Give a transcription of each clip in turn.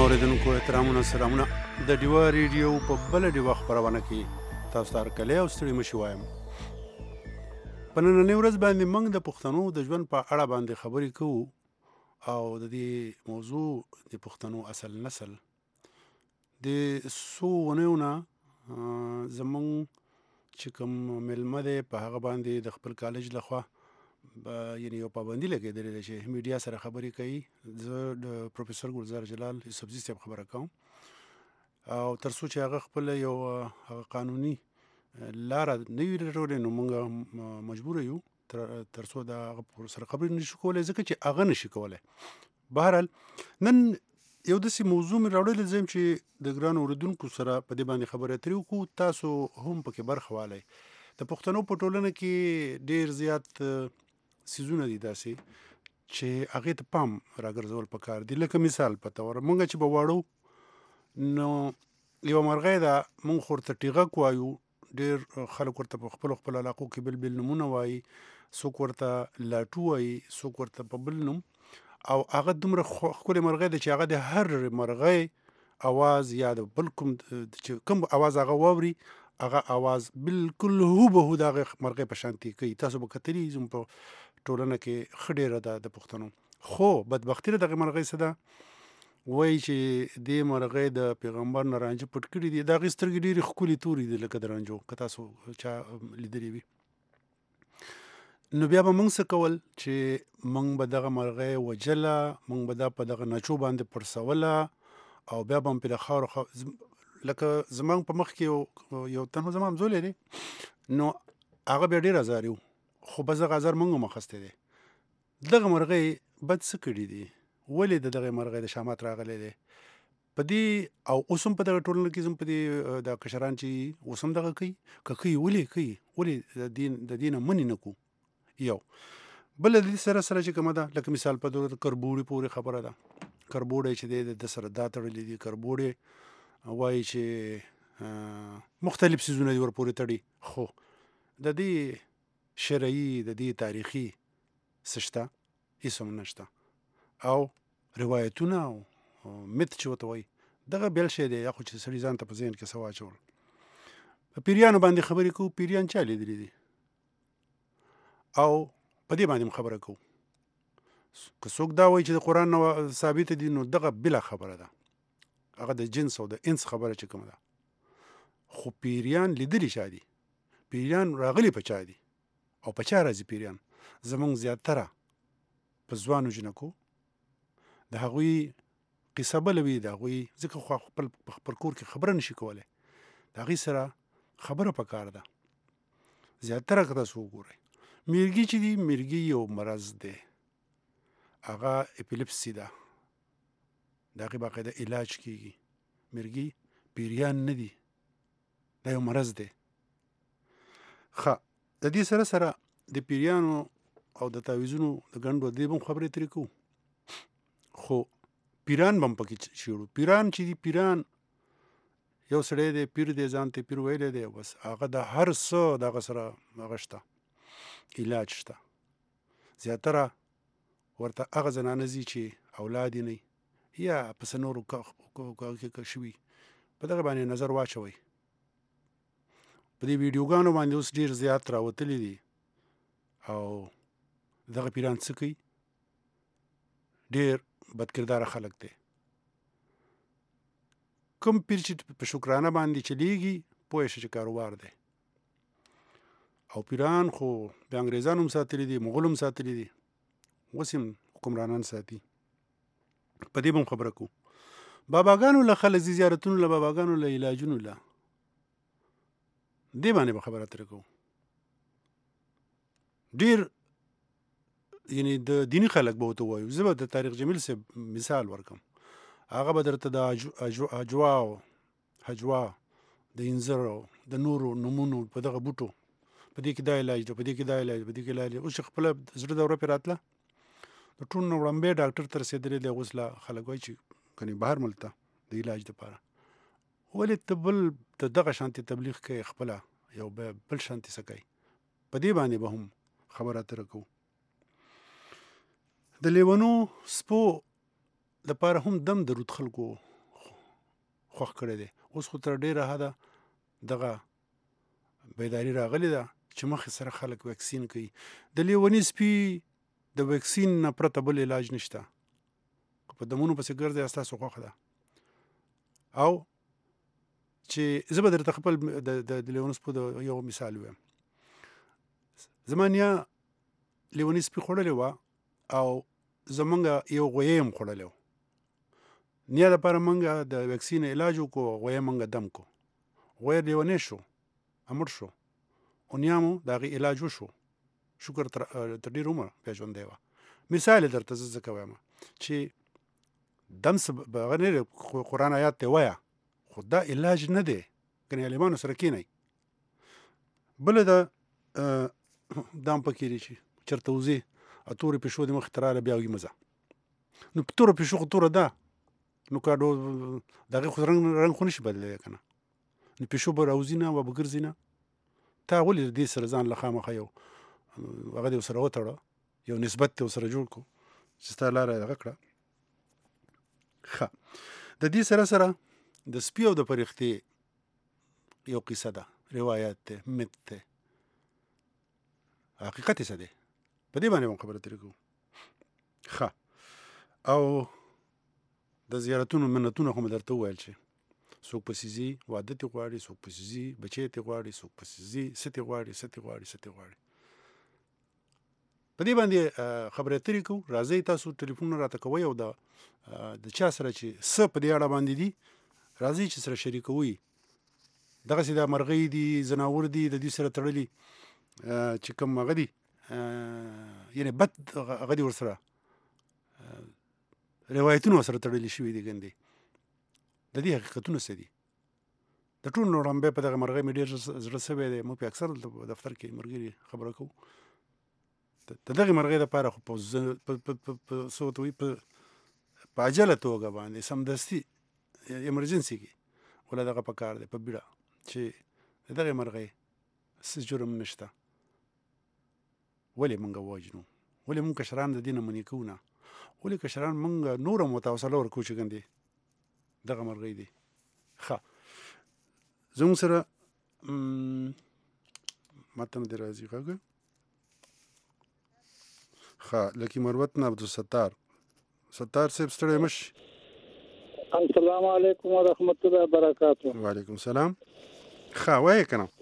اوریدونکو احترامونه سلامونه د ډیوا ریډیو په بل ډیوا خبرونه کې تاسو ته هرکلی او ستړي مشي وایم. په نننۍ ورځ باندې موږ د پښتنو د ژوند په اړه باندې خبرې کوو او د دې موضوع د پښتنو اصل نسل د څو ونیو نه زموږ چې کوم میلمه دی په هغه باندې د خپل کالج لخوا یعنی یو پابندي لګېدلې ده چې میډیا سره خبرې کوي. زه د پروفیسر ګلزار جلال یوسفزي صاحب خبره کوم او تر څو چې هغه خپله یو هغه قانوني لاره نه وي لټولې نو موږ مجبور یو تر څو د هغه سره خبرې نشو کولی ځکه چې هغه نشي کولی. بهرحال نن یو داسې موضوع مې راوړلی زه یم چې د ګرانو اورېدونکو سره په دې باندې خبرې اترې وکړو، تاسو هم پکې برخه والی. د پښتنو په ټولنه کې ډېر زیات څیزونه دي داسې چې هغې ته پام راګرځول پکار دي. لکه مثال په طور موږ چې به واړو نو یوه مرغۍ ده، موږ خو ورته ټیغک وایو، ډېر خلک ورته په خپلو علاقو کې بل بل نومونه وایي، څوک ورته لاټو وایي، څوک ورته په بل نوم، او هغه دومره ښکلې مرغۍ ده چې هغه د هر مرغۍ اواز یا د بل کوم چې کوم اواز هغه واوري هغه اواز بالکل هوبهو د هغې مرغۍ په شانتې کوي. تاسو به کتلي زموږ په ټولنه کې ښه ډېره ده د پښتنو. خو بدبختي د دغې مرغۍ څه ده، وایي چې دې مرغۍ د پیغمبر نه رانجه پټ کړي دي. د هغې سترګې ډېرې ښکلې تورې دي لکه د رانجو، که تاسو چا لیدلې وي. نو بیا به موږ څه کول چې موږ به دغه مرغۍ وجله، موږ به دا په دغه نچو باندې پړسوله او بیا به هم پرې د خاورو لکه زموږ په مخ کې یو تن زما همزولی دی، نو هغه بیا ډېر ازاري و، خو بس دغه ازار موږ هم اخیستی دی. دغه مرغۍ بد څه کړي دي، ولې د دغې مرغۍ د شامات راغلی دی په دې، او اوس هم په دغه ټولنه کې زموږ په دې دا کشران چې اوس هم دغه کوي، که کوي ولې کوي، ولې د دې نه منې نه کړو. یو بله د دې سره چې کومه ده، لکه مثال په توګه د کربوړي پورې خبره ده. کربوړی چې دی د سره دا تړلی دي، کربوړی وایي چې مختلف څیزونه دي ورپورې تړي، خو د دې شرعي د دې تاریخي څه شته؟ هېڅ هم نشته. او روایتونه او مت چې ورته وایي دغه بېل شی دی، یا خو چې سړي ځان ته په ذهن کې څه واچول. په پیریانو باندې خبرې کوو، پیریان چا لیدلي دي او په دې باندې هم خبره کوو. که څوک دا وایي چې د قرآن نه ثابته دي نو دغه بله خبره ده، هغه د جنس او د انس خبره چې کومه ده. خو پیریان لیدلي چا دي؟ پیریان راغلي په چا دي او په چا راځي پیریان؟ زموږ زیاتره په ځوانو جنکو د هغوی قصه بله وي، د هغوی ځکه خو خپل کور کې خبره نشي کولی، د هغوی سره خبره پکار ده. زیاتره که تاسو وګورئ میرګي چې دي، میرګي یو مرض دی، هغه اپیلپسي ده، د هغې باقاعده علاج کېږي. میرګي پیریان نه دي، دا یو مرض دی. ښه، د دې سره د پیریانو او د تعویذونو د ګنډو دې به هم خبرې ترې کوو، خو پیران به هم پکې شیړو. پیران چې دي، پیران یو سړی دی، پیر دی، ځان ته پیر ویلی دی، بس هغه د هر څه د هغه سره هغه شته، علاج شته. زیاتره ورته هغه زنانه ځي چې اولاد یې نه وي یا په څه نورو کې شوي، په دغه باندې نظر واچوئ. په دې ویډیوګانو باندې اوس ډېر زیات راوتلي دي او دغه پیران څه کوي، ډېر بدکرداره خلک دی. کوم پیر چې په شکرانه باندې چلیږي پوه شه چې کاروبار دی. او پیران خو د انګریزانو هم ساتلي دي، مغولو هم ساتلي دي، اوس هم حکمرانان ساتي. په دې به هم خبره کوو. باباګانو له خلک ځي زیارتونو له، باباګانو له علاجونو له، دې باندې به خبره اترې کوو. ډېر یعنې د دیني خلک به ورته ووایو. زه به د طارق جمیل صاحب مثال ورکړم، هغه به درته د اجوا او هجوا د انځر او د نورو نومونو په دغه بوټو، په دې کې دا علاج ده، په دې کې دا علاج، په دې کې دا علاج. اوس چې خپله زړه دوره پرې راتله، د ټولو نه وړاندې ډاکټر ته رسېدلی دی، اوس لا خلک وایي چې کنې بهر ملک ته د علاج دپاره. ولې ته بل د دغه شانتې تبلیغ کوې، خپله یو بل شانتې څه کوي؟ په دې باندې به هم خبره اتره کوو. د لیونو سپو دپاره هم دم درود خلکو خوښ کړی دی. اوس خو تر ډېره حده دغه بیداري راغلې ده چې مخکې سره خلک ویکسین کوي. د لیوني سپي د ویکسین نه پرته بل علاج نشته. په دمونو پسې ګرځئ ستاسو خوښه ده. او چې زه به درته خپل د لیوني سپو د یو مثال ووایم. زما نیا لیوني سپي خوړلې وه او زمونږ یو غویی هم خوړلی و. نیا لپاره مونږ د ویکسین علاج وکړو، غویی مونږ دم کو. غویی لیونی شو، امر شو، او نیا مو د هغې علاج وشو. شکر تر ډېر عمر بیا ژوندی وه. مثال یې درته زه ځکه وایم چې دم به هغه نه قرآن آیات ته وایه، خو دا علاج نه دی. ګنې عالمانو سره کښېنئ. بله ده دا هم پکې دی چې چېرته وځې او تورې پیشو دې مخې ته راغله بیا وایي مه ځه. نو په توره پیشو خو توره ده، نو که د هغې خو رنګ خو نشي بدلېدی که نه. نو پیشو به راوځي نه او به ګرځي نه. تا ولې د دې سره ځان له خامخا یو هغه دې ورسره وتړه، یو نسبت دې ورسره جوړ کړو چې ستا لاره یې هغه کړه. ښه، د دې سره سره د سپي او د فرښتې یو قصه ده، روایت دی، مت دی. حقیقت یې څه دی؟ په دې باندې هم خبره ترې کوو. ښه، او د زیارتونو منتونه خو مې درته وویل چې څوک پسې ځي واده تې غواړي، څوک پسې ځي بچی تې غواړي، څوک پسې ځي څه تې غواړي، څه تې غواړي، څه تې غواړي. په دې باندې خبرې اترې کوو. راځئ تاسو ټلیفونونه راته کوئ او د چا سره چې څه په دې اړه باندې دي راځئ چې سره شریکوئ. دغسې دا مرغۍ دي، ځناور دي، د دې سره تړلي چې کوم هغه دي، یعنې بد هغه دي ورسره روایتونه ورسره تړلي شوي دي ګندې. د دې حقیقتونه څه دي؟ د ټولو نه وړاندې په دغه مرغۍ مې ډېر زړه سوی دی. موږ په اکثر دفتر کې ملګري خبره کوو. د دغې مرغۍ دپاره خو په څه ورته وایي په عجله توګه باندې سمدستي ایمرجنسي کې وله دغه پکار دی په بیړه چې د دغې مرغۍ څه جرم نشته. ولې موږ ووجنو؟ ولې موږ کشران د دې نه منې کوو نه؟ ولې کشران موږ نور هم ورته حوصله ورکوو چې ګندې دغه مرغۍ دی. ښه، زموږ سره ماته نه دی راځي غږ. ښه، لکي مروت نه عبدالستار. ستار صاحب ستړی مه شي. السلام علیکم ورحمت الله وبرکاتہ. وعلیکم السلام. ښه، وایې که نه؟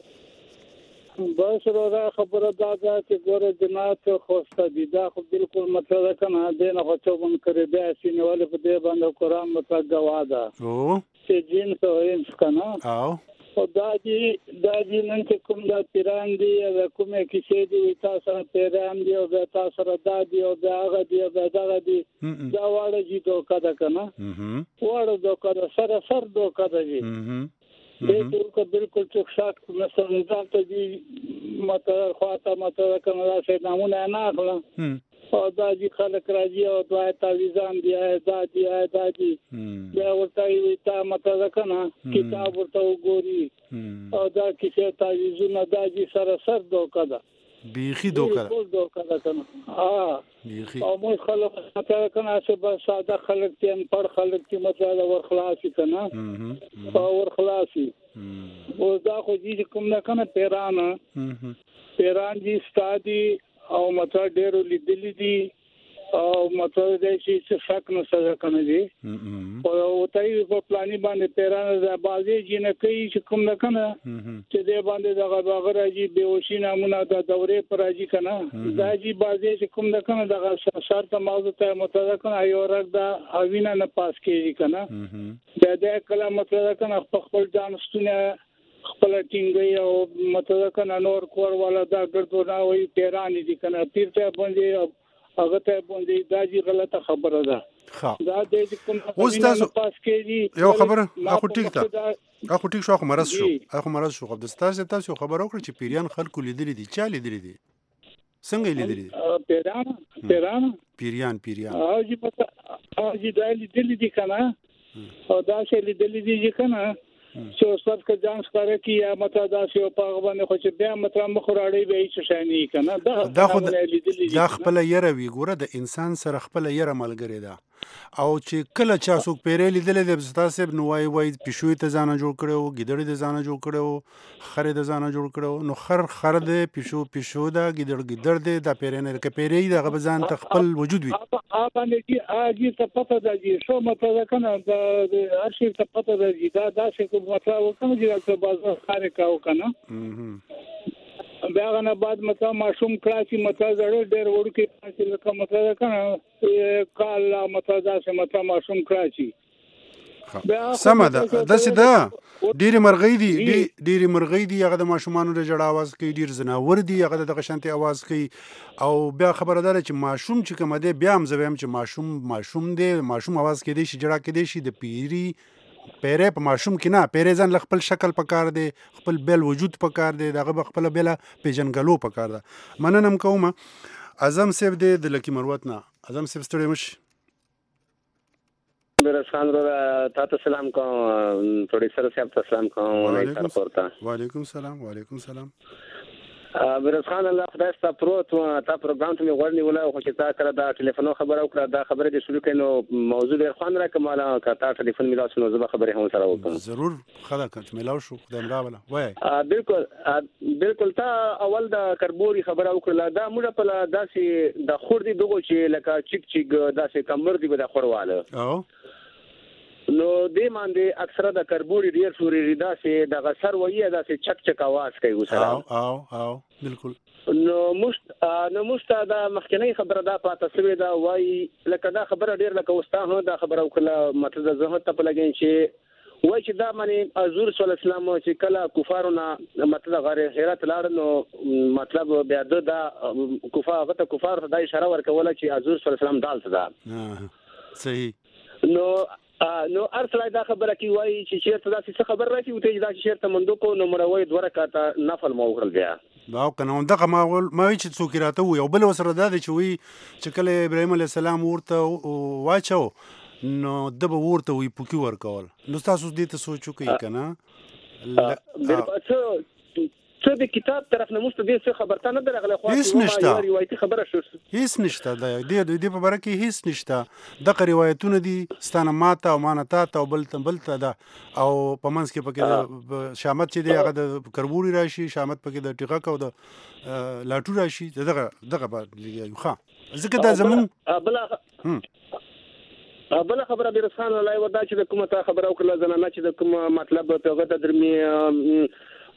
بس روزه خبره دا ده چې ګوره جنات خوسته دي، دا خو بالکل مطلب ده که نه، دې نه خو څوک هم کړی دی هسې نیولې په دې باندې قرآن مطلب ګواه ده چې جنس او انس که نه. خو دا دي نن چې کوم دا پیران دي یا د کومې کیسې دي تا سره پیران دي او بیا تا سره دا دي او بیا هغه دي او بیا دغه دي، دا واړه جي دوکه ده که نه، واړه دوکه ده، سراسر دوکه ده جي. دې کې بالکل څوک شک مثلا ځان ته دي مطلب خواته مطلب که نه داسې نامونه یې نه اخلم او دا جي خلک راځي او دوه تعویضان دي دا دي دا دي، بیا ورته وایي تا مطلب که نه کتاب ورته وګوري او دا کیسې تعویضونه دا جي سراسر دوکه ده، بیخي دوکه ده، بالکل دوکه ده که نه. بیخي او موږ خلک مطلب که نه هسې بس ساده خلک دي، انپړ خلک دي مطلب ورخلاصي که نه او ورخلاصي. اوس دا خو دي چې کوم ده که نه پیران دي ستا دي او مطلب ډېرو لیدلي دي او مطلب دی چې څه شک نشته ده که نه دي. خو ورته وایي په پلاني باندې پیران د بعضې جینکۍ چې کوم ده که نه چې دې باندې دغه هغه راځي بېهوشي نامونه د دورې په راځي که نه، دا جي بعضې چې کوم ده که نه دغه سر ته مغزو ته مطلب ده که نه یو رګ ده وینه نه پاس کېږي که نه، بیا دی کله مطلب ده که نه په خپل ځان ستونه خپله ټینګوي او مطلب که نه نور کور والا دا ګردونه وایي پیرانې دي که نه، پیر ته باندې هغه ته باندې دا جي غلطه خبره ده. دا دی چې کوم اوس تاسو یو خبره اخو ټیک ده، اخو ټیک شو، اخو مرض شو، اخو مرض شو. خو تاسو یو خبره وکړه چې پیریان خلکو لیدلي دي. چا لیدلي دي؟ څنګه یې لیدلي دي؟ پیریان او جي دا لیدلي دي که نه او داسې لیدلي دي چې که نه چې استاد که ځان ښکاره کړي یا مطلب داسې یو په هغه باندې خو چې بیا مطلب مخ وراړی بیا هېڅ شی نه وي که نه. دا خپله یره وي. ګوره د انسان سره خپله یره ملګرې ده. او چې کله چا څوک پیری لیدلی دی ستاسې نو وایي پیشو یې ته ځانه جوړ کړی و، ګیدړ یې د ځانه جوړ کړی و، خر یې د ځانه جوړ کړی و. نو خر دی، پیشو ده، ګیدړ دی، دا پیری نه که پیری د هغه به ځان ته خپل وجود وي. باندې ته پته ده چې شو مطلب ده که نه د هر شي ته پته ده چې دا داسې مطلب وکړم چې دلته بازار خارې کوو که نه. بیا هغه نه بعد مطلب ماشوم کړه چې مطلب زړه ډېر وړوکی چې لکه مطلب ده که نه کال مطلب داسې مطلب ماشوم کړه چې سمه ده. داسې ده ډېرې مرغۍ دي هغه د ماشومانو د ژړا اواز کوي، ډېر ځناور دي هغه د دغه شانتې اواز کوي. او بیا خبره دا ده چې ماشوم چې کومه دی بیا هم زه وایم چې ماشوم دی، ماشوم اواز کېدی شي، ژړا کېدی شي. د پیری په ماشوم کې نه، پیری ځان له خپل شکل پکار دی، خپل بیل وجود پکار دی، دغه به خپله بیله پیژنګلو پکار ده. مننه هم کوم. اعظم صاحب دی د لکي مروت نه. اعظم صاحب ستړی مشي. میرا خان رو تاسو سلام کوم، پروډوسر صاحب ته سلام کوم. وعلیکم سلام. وعلیکم سلام. میرا خان الله خدای ستاسو پروت و تا پروګرام ته ورنی ولا خو چې تا کړه دا ټلیفون خبر او کړه دا خبره دې شروع کینو موضوع ډیر خوان را کماله کتا ټلیفون میلاو شنو زما خبره هم سره وکم. ضرور خدا کړه میلاو شو خدای مراوله وای. بالکل تا اول دا کربوري خبره او کړه دا موږ په داسې د خور دي دغه چې لکه چیک داسې کمر دی به د خورواله او نو دې باندې اکثره د کربوري ډیر شوري ریدا سي د غسر وایي دا سي چک आवाज کوي وسره او بالکل. نو مشت دا مخکنی خبره دا پاته سوي دا وایي لکه دا خبره ډیر لکه وستا دا خبره وکړه مطلب زه ته په لګین چې وایي چې دا معنی حضور صلی الله علیه وسلم چې کله کفارونه مطلب غیر هرات لاړ نو مطلب بیا دا کفار دا اشاره ورکوله چې حضور صلی الله علیه وسلم دالته دا صحیح. نو ارسلای دا خبره کی وای چې شرط دا څه خبر راځي او ته دا شرط مندو کو نو مروي دوه رکعاته نفل مو وکړل بیا دا کنه دغه ما وی چې څوک راته وي او بل وسره دا چې وی چې کله ابراهيم عليه السلام ورته واچو نو دبه ورته وی پوکي ور کول. نو تاسو دې ته سوچو کوي کنه څه د کتاب طرف نه مست دې څه خبرته نه درغله خو ما روایتي خبره شو هیڅ نشته دې په باره کې هیڅ نشته. دغه روایتونه دي ستانه ماته او مانه تا او بل ده او په منځ کې پکې شامت چې دی هغه د کربوري راشي، شامت پکې د ټیغک او د لاټو راشي. دغه یو ښه ځکه دا زمون بل خبره بیرسخان الله ودا چې د کومه تا خبره وکړه زنانه چې د کومه مطلب په غته درمي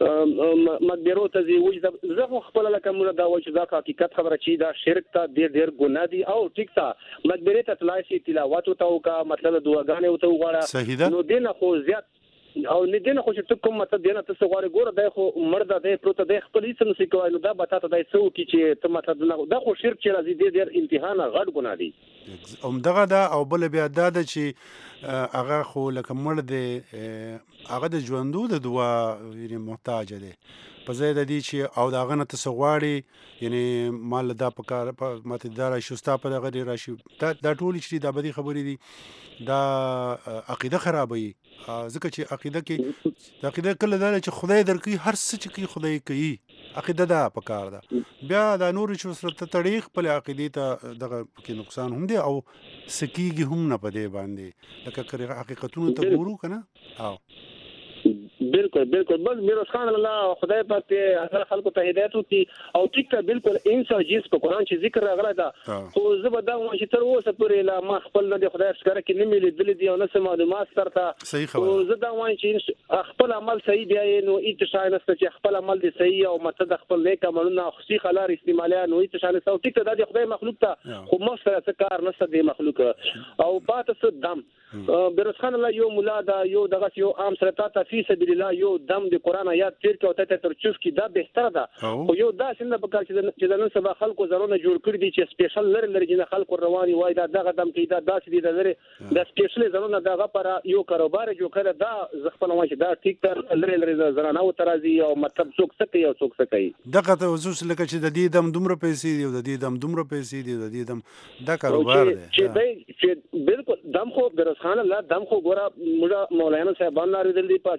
مقبرو ته زی وځ زه خپل لکه موږ دا و چې دا حقیقت خبره چې دا شرک ته ډیر ګناه دي او ټیک تا مقبره ته تلاشي تلاوت او کا مطلب دعاګانې او ته وغواړه نو دینه خو زیات او نه دینه خو چې کوم مطلب دینه ته غواړي ګوره دا خو مرده دی پروت دی خپل هیڅ نشي کوي نو دا به ته دای سو کی چې ته مطلب دا خو شرک چې راځي ډیر امتحان غټ ګناه دي. دغه دا او بل بیا دا چې هغه خو لکه مړ دی هغه د ژوندو د دعا یعنی محتاج دی په ځای د دې چې او دغه نه ته غواړي یعنی مال دا په کار په ماته دا راشي ستا په دغه راشي دا ټول چې دا بدی خبرې دي دا عقیده خرابوي. ځکه چې عقیده کله دا چې خدای درکوي هر څه چې کوي خدای کوي عقیده دا په کار ده. بیا دا نور چې سره ته تاریخ په عقیده ته دغه کې نقصان هم دی او سکیږي هم نه پدې باندې لکه حقیقتونو ته ګورو کنه. او بالکل بس میروز خان الله خدای پاک ته هر خلکو ته هدایت وکړي او ټیک ته بالکل انسان جنس په قران چې ذکر راغلی دا خو زه به دا وایم چې تر اوسه پورې لا ما خپل نه خدای ښکاره کې نه ملي دلی دی او نه معلومات سره او زه دا وایم چې خپل عمل صحیح دی نو هیڅ شای نشته چې خپل عمل دی صحیح او مته د خپل نیک عملونه خصي خلار استعمالیا نو هیڅ شای نشته او ټیک ته د خدای مخلوق ته خو مو سره کار نشته دی مخلوق او پاتې څه دم بیروز خان الله یو مولا دا یو دغه یو عام سره ته فی سبیل الله یو دم د قران آیات تیر کې او ته تر چوف کې دا بهتره ده خو یو دا څنګه په کار چې د نن سبا خلکو زرونه جوړ کړی دي چې سپیشل لري چې خلکو رواني وای دا دغه دم کې دا داسې دي د لري د سپیشل زرونه دغه پر یو کاروبار جوړ کړی دا زغفل وای چې دا ټیک تر لري زرانه او ترازی او مطلب څوک څه کوي او څوک څه کوي دغه ته وسوس لکه چې د دې دم دومره پیسې دی او د دې دم دومره پیسې دی د دې دم دا کاروبار دی چې بالکل دم خو بیروز خان الله دم خو ګوره موږ مولانا صاحبان لري د دې په حقیقت چې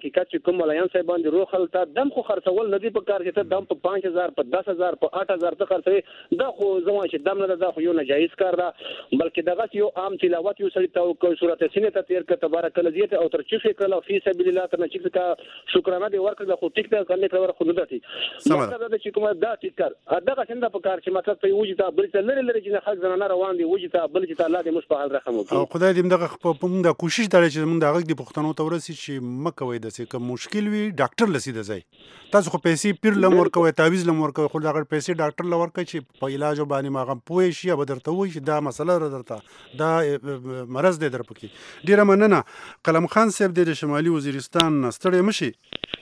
کوم ملایان صاحب باندې روح خلتا دم خو خرڅول ندی په کار چې ته دم په 5000 په 10000 په 8000 ته خرڅوي دا خو زما چې دم نه دا خو یو ناجایز کار ده بلکې دغه یو عام تلاوت یو سړی ته او صورت سینه ته تیر ک تبارک الذی او تر چې فکر فی سبیل الله ته چې کا شکرانه دی ورکړه خو ټیک ته کنه کړو خو نه دتی مطلب دا چې کومه دا ټیک کار دغه څنګه په کار چې مطلب ته وځي ته بل څه لري چې خلک زنانه روان دي وځي ته بل چې الله دې مش په حال رحم وکړي او خدای دې دغه په موږ کوشش درې چې موږ دغه د پښتنو ته ورسي چې مکوي د څه کوم مشکل وي ډاکټر لسی د ځای تاسو خو پیسې پیر لمر کوي تعویز لمر کوي خو دغه پیسې ډاکټر لور کوي چې په علاج باندې ماغه پوي شي به درته وي چې دا مسله را درته دا مرض دې در پکې ډیره مننه قلم خان صاحب د شمالي وزیرستان ستړي مشي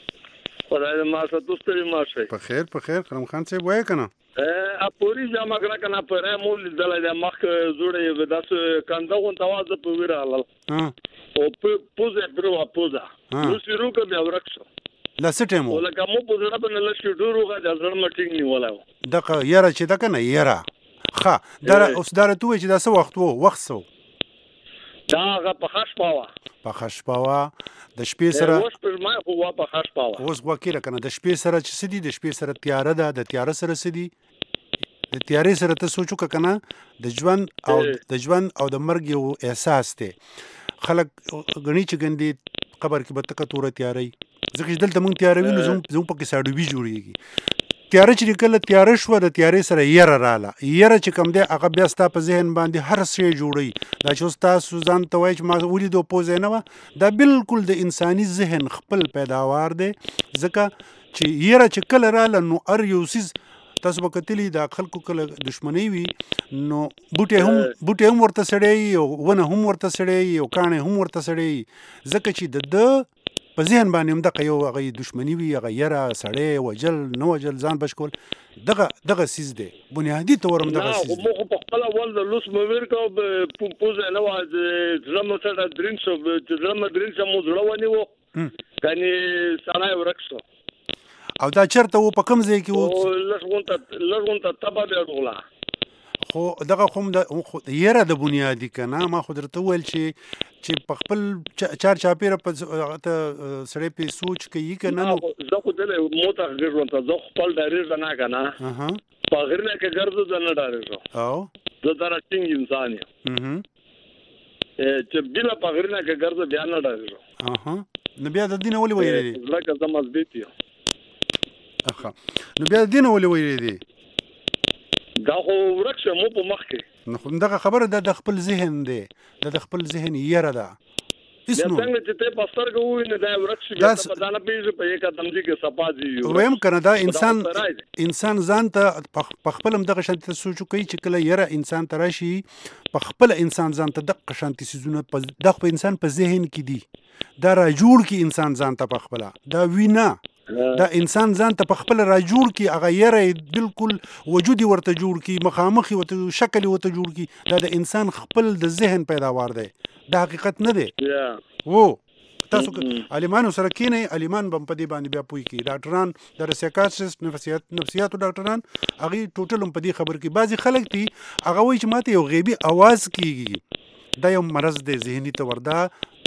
خدای ما ستوستری ماشه په خیر قلم خان صاحب وای کنه اپوري جامه کړه کنه پر مول دلته مخ جوړې وداس کنده غون تواز په ویراله او پوزه برو پوزه نو سیرو کې بیا ورکشو لا سټمو ولکه مو په زړه په لښ ډورو غا د زړه مټینګ نیولاو دغه یاره چې دا کنه یاره ښه دا اوس دا ته چې دا څه وخت سو دا غ په خش پاوا د شپې سره اوس پر ما هو په خش پاوا اوس وکیره کنه د شپې سره چې سدي د شپې سره تیاره ده د تیاره سره سدي د تیارې سره ته سوچو کنه د ژوند او د مرګ یو احساس ته خلک غني چې ګندې قبر کې به تک تور تیارې ځکه دلته مونږ تیاروي نو زوم پکې ساډوبي جوړیږي تیاره چې کله تیاره شو د تیارې سره یره رااله یره چې کوم دی هغه بیا ستا په ذهن باندې هر څه جوړي دا چې تاسو ځان ته وایي چې ما ولیدو پوزه نه و دا بالکل د انساني ذهن خپل پیداوار دی ځکه چې یره چې کله رااله نو ار یو سیز تاسو به کتلی د خلکو کله دښمنی وي نو بوټي هم ورته سړی او ونه هم ورته سړی او کانه هم ورته سړی ځکه چې د په ذهن باندې هم دغه یو هغه دښمنی وي هغه یره سړی وجل نو وجل ځان بشکول دغه سیز دی بنیادی تور هم دغه سیز مو په خپل ول د لوس مور کو پوزه نه واز زمو سره درین شو زمو درین سمو زړونی وو کني سړی ورکشو او دا چرته و په کوم ځای کې و لږونته تبا دی ډولا خو دغه کوم د یره د بنیادی کنه ما خو درته ویل چې په خپل چار چاپیره په سړی په سوچ کوي کنه نو زه خو دله موته ګرځم زه خپل ډایری نه کنه په غرنه کې ګرځو ځنه ډایری او زه دا څنګه انسان یم چې بلا په غرنه کې ګرځو بیا نه ډایری نو بیا د دین ولې ویری لکه زما زبیت یم نو بیا د دین ولې ویری دی دا خو ورکشه مو په مخ کې نو دغه خبره د خپل ذهن دی د خپل ذهن یره ده اسنو څنګه چې ته پستر کوو نه دا ورکشه دا بدانه پیږي په یک قدم کې صفاځي ویم کنه دا انسان ځان ته په خپل دغه شانتي سوچو کوي چې کله یره انسان تراشي په خپل انسان ځان ته دغه شانتي سيزونه دغه انسان په ذهن کې دي دا را جوړ کی انسان ځان ته په خپل دا وینا دا انسان ځان ته په خپل را جوړ کی هغه یره بالکل وجودي ورته جوړ کی مخامخي ورته شکل ورته جوړ کی دا د انسان خپل د ذهن پیداوار دی دا حقیقت نه دی وو تاسو عالمانو سره کینې عالمان بم په دې باندې بیا پوي کی ډاکټران د سایکاتریست نفسیاتو ډاکټران هغه ټوټل په دې خبر کې بعضی خلک دي هغه وایي چې ماته یو غیبی आवाज کیږي دا یو مرض دی ذهني توردا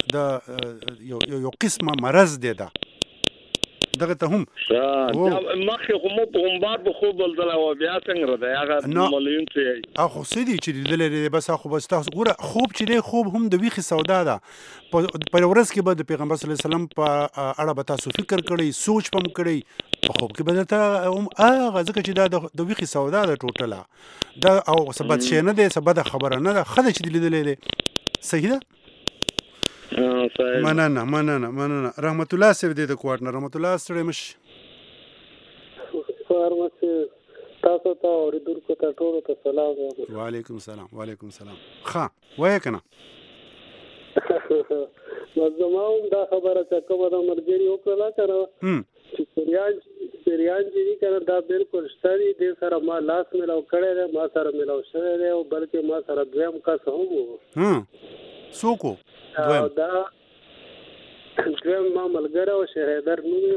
د یو قسمه مرض دی دا دغه ته هم مخه خو مو په همبار په خوب بلدل او بیا څنګه راځي هغه مليون څه اخو سدي چې دلته بس اخو بس تاسو ګوره خوب چې دی خوب هم د ویخي سودا ده په ورځ کې به د پیغمبر صلی الله علیه وسلم په اړه به تاسو فکر کړئ سوچ پم کړئ په خوب کې به ته هم هغه ځکه چې دا د ویخي سودا ده ټوټله دا او سبد شي نه دی سبد خبره نه ده خدای چې لیدلې صحیح ده مننه رحمت الله سیو دې د کوټ رحمت الله سره مش فارمسي تاسو ته اوریدونکو ته ټول ته سلام وعلیکم السلام ښه وای کنه زموږ دا خبره چې کومه د مرګري وکړه کنه چې سریان چې کنه دا بالکل ستړي دې سره ما لاس ملاو کړی ما سره ملاو شوی دی او بلکې ما سره دویم کس هم وو سوکو دا دویم ما ملګری او شهیدر نومې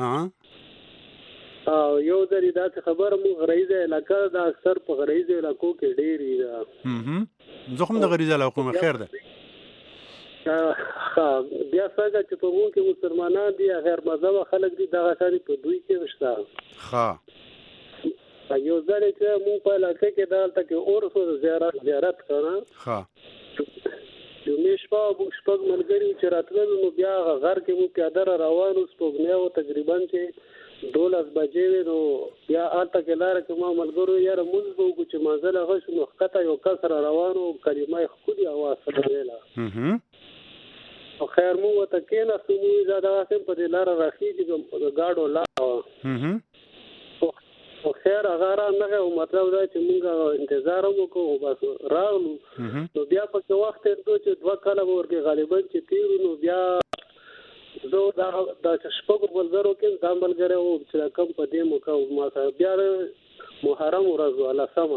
وو او یو ځل دا خبره مو غریزه علاقه دا اکثر په غریزه علاقو کې ډېری ده زه هم د غریزه علاقو خیر ده بیا څنګه چې په موږ کې مسلمانان دي غیر مذهب خلک دي دغه شان په دوی کې وشته ها یو ځل چې موږ په علاقه کې دالته کې اورسو زیارت کړه ها یو میشپا شپږ ملګری چې راتلل نو بیا غر کې موږ پیاده روانو سپوږمیو تقریبا چې 12 بجې نو بیا آلته کې لار کې ما ملګرو یاره موږ وګو چې منځله غش نو خطه یو کسر روانو کلمه خودي اواز سره ویلا او خیر مو ته کې نه سمو زیاده سم په لار راخي چې گاډو لا او خیر هغه نه مطلب دا چې موږ انتظار وکړو بس راغلو نو بیا په وخت ته چې 2 کاله ورګه غالبا چې تیر نو بیا زه دا شپږ بلګرو کې دا بلګره او چې کم په دې موقع ما سره بیا محرم ورځ ولا سما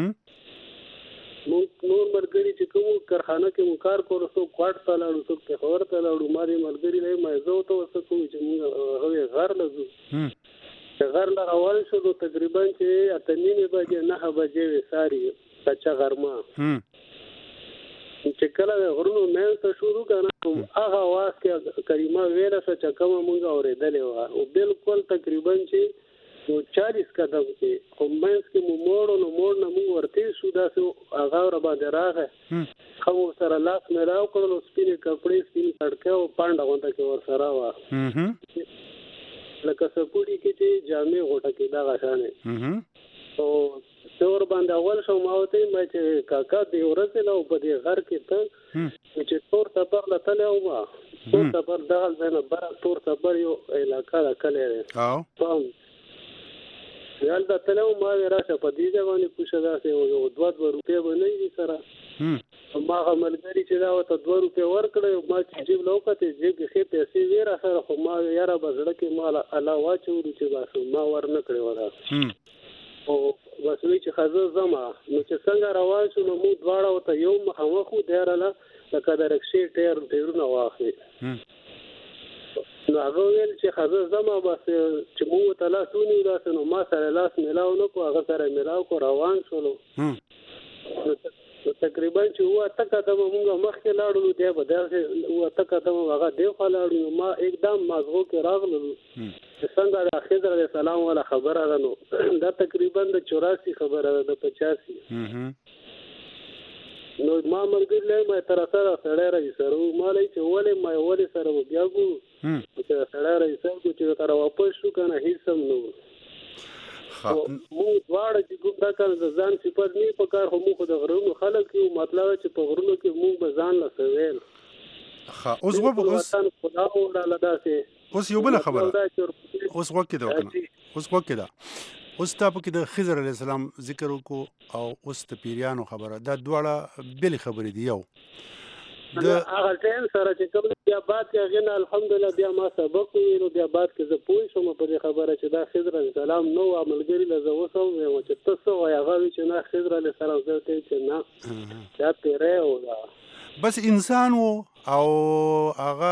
نور مرګري چې کوم کارخانه کې مکار کولو سو کوټ ته لاړو سو په خبر ته لاړو ماري مرګري نه مې زه ته وسه کوم چې موږ هغه غار لزو غار لا اول شو تقریبا چې اتنینه بجې 9 بجې ساری کچا غرما چې کله غرونو مې ته شروع کړم هغه واس کې کریمه ویله چې کوم مونږ اورېدلې و او بالکل تقریبا چې 40 قدم کې کومنس کې موړ نه مو ورته شو داسې هغه ور باندې راغی خو سره لاس مې راو کړل سپینې کپڑے سپین تړکه او پانډه غونډه کې ور سره و لکه سپوړي کې چې جامې غوټه کې دا غشانه او تور باندې اول شو ماوته مې چې کاکا دی ورته نو په دې غر کې ته چې تور تبر لته او ما تور تبر دغه ځنه بر تور تبر یو علاقه راکله او پام یال دا تلو ما راشه په دې ځواني پوښه داسې یو 2 روپیا باندې دي سره ما عملګری چې دا وته 2 روپیا ورکړې ما چې جیب لوکته جیب کې پیسې ویرا سره خو ما یاره بزړه کې مال الله واچو چې باسو ما ور نه کړی ودا او وسوي چې خزه زما نو چې څنګه روان شو نو مو دواړه وته یو مخامخو دیراله لکه د رکشې ټیرونه واخلي نو هغه ویل چې خزه زما بس چې مو ته لاسونی لاسه نو ما سره لاس ملاو نو کو هغه سره ملاو کو روان شولو تقریبا چې هو تکه د موږ مخکې لاړو دی به درته هو تکه د هغه دی خو لاړو ما एकदम مازغو کې راغلو څنګه د خضر علیه السلام ولا خبره ده نو دا تقریبا د 84 خبره ده د 85 نو ما مرګ له ما تر سره سره راځي سره ما لای چې ولې ما ولې سره بیا ګو چې سره راځي سره چې تر واپس شو کنه هیڅ هم نو مو واړه چې ګوم دا کار د ځان صفات نه په کار هم خو د غرونو خلک یو مطلب چې په غرونو کې مو به ځان لسویل اوس خدا او داسې اوس یو بل خبره اوس وکړه دا اوس وکړه اوس تاسو کې د خضر علیه السلام ذکر وکړو او اوس د پیریانو خبره دا دواړه بل خبرې دی یو د هغه ټیم سره چې کوم بیا بعد کې غنه الحمدلله بیا ما سبق ویلو بیا بعد کې زه پوه شوم په دې خبره چې دا خضر علیه السلام نو عملګری له زه وسوم چې تاسو وایي هغه چې نه خضر علیه السلام زه ته چې نه دا پیره او دا بس انسان او هغه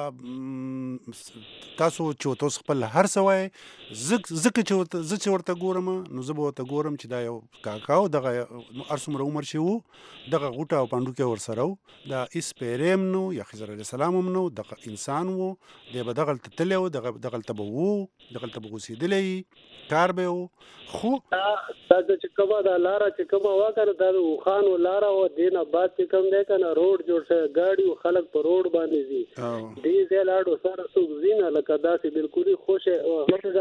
تاسو چې تاسو خپل هر سوای زکه چې ورته ګورم نو زه به ورته ګورم چې دا یو کاکاو دغه ارسمره عمر شي وو دغه غوټه او پاندو کې ور سره دا اس پیرم نو یا خضر علیه السلام نو دغه انسان وو دی به دغه تلو دغه تبو دغه تبو سیدلې کار به خو تاسو چې کومه دا لار چې کومه واکره دا خان لار او دینه بعد چې کوم دی کنه روډ جوړ شي ګاډي او خلک په روډ باندې دي دې ځای لاړو سره سوزینه لکه داسې بالکل خوشه او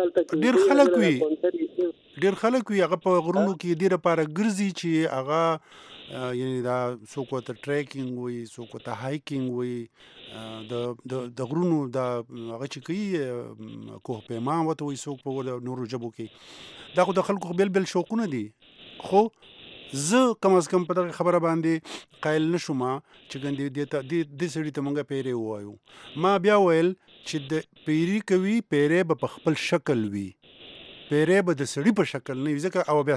ډیر خلک وي هغه په غرونو کې ډیر لپاره ګرځي چې هغه یعنی دا څوک ته ټریکینګ وي څوک ته هایکینګ وي د غرونو دا هغه چې کوي کوه پیمان وته وي څوک په نورو جبو کې دا خو د خلکو بل شوقونه دي خو زه کم از کم په دغه خبره باندې قایل نشم چې ګندې د سړي ته مونږه پیری وایو ما بیا ویل چې د پیری کوي پیری به په خپل شکل وي پیری به د سړي په شکل نه وي ځکه او بیا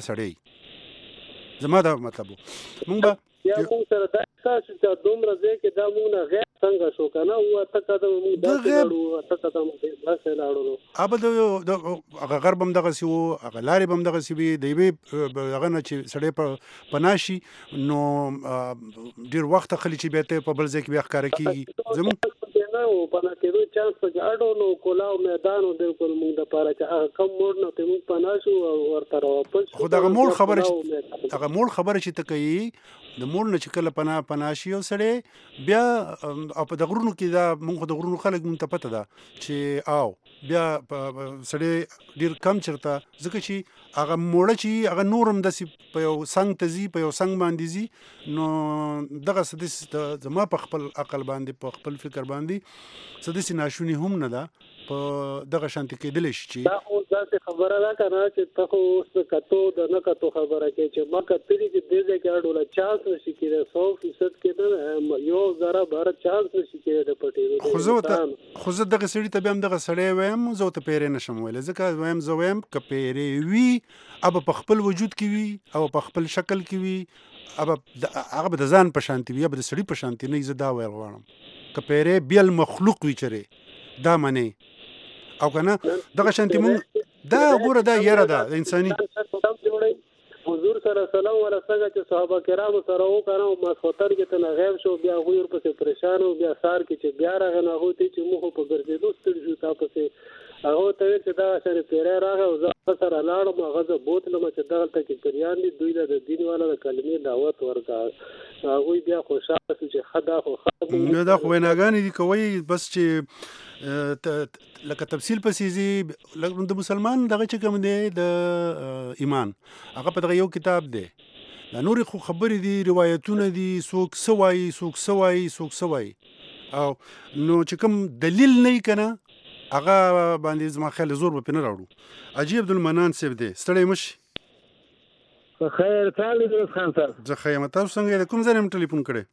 سړی زما دا مطلب مونږ به یا مونږ سره دا تاسو ته دومره ځای کې دا مونږ غیر څنګه شو کنه او تکه د موږ تکه د بس لاړو ابد هغه غرب هم دغه سی وو هغه لارې هم دغه سی وي د یوې هغه نه چې سړی پناشي نو ډیر وخت خلی چې بیا ته په بل ځای کې بیا ښکاره کېږي زموږ او پناه کېدو چانس پکې اډو نو کولاو میدان بالکل موږ د پاره چې کم موړ نه ته موږ پناشو او ورته واپس خو دغه موړ خبره چې ته کوي د موړ نه چې کله پناشي او سړی بیا په د غرونو کې دا موږ د غرونو خلک مونږ ته پته ده چې او بیا سړی ډیر کم چرته ځکه چې هغه موړه چې هغه نورم داسې په یو څنګ ته ځي په یو څنګ باندې ځي نو دغه څه زما په خپل عقل باندې په خپل فکر باندې څه داسې ناشونی هم نه ده په دغه شانتي کېدلی شي چې دا خو داسې خبره ده که نه چې ته خو اوس د کتو د نه کتو خبره کوې چې ما کتلي چې دې ځای کې اډوله چانس نشي کېدی 100% کېدل یو ذره باره چانس نشي کېدی د پټېدو خو زه دغه سړي ته بیا هم دغه سړی وایم زه ورته پیرې نشم ویلی ځکه وایم زه وایم که پیرې وي ابه په خپل وجود کې وي او په خپل شکل کې وي هغه به د ځان په شانتي وي یا به د سړي په شانتي نه زه دا ویل غواړم که پیرې بیل مخلوق وي چرې دا منې او کنه دغه شانتي مونږ دا ګوره دا یره ده د انساني حضور سره سلام ولا څنګه چې صحابه کرام سره وکړو مسخوتر کې ته نه غیب شو بیا غویر پسې پریشان او بیا سار کې چې بیا راغنه هو ته چې موږ په ګرځېدو ستړي شو تاسو هغه ته چې دا سره پیره راغی او زه سره لاړم هغه زه بوتلم چې دغلته کې پریان دي دوی د دین والا د کلمې دعوت ورکړه هغه بیا خوشاله شو چې خدا خو نو دا خو ویناګانې دي کوي بس چې لکه تفصیل پسې زی د مسلمان دغه چې کوم دی د ایمان هغه په دغه یو کتاب دی دا نورې خو خبرې دي روایتونه دي څوک څه وایي او نو چې کوم دلیل نه که نه هغه باندې زما خیال زور به پې نه راوړو حاجي عبدالمنان صاحب دی ستړی مشي خیر تعال دې خان صاحب زه ښه یم تاسو څنګه د کوم ځای نه ټلیفون کړی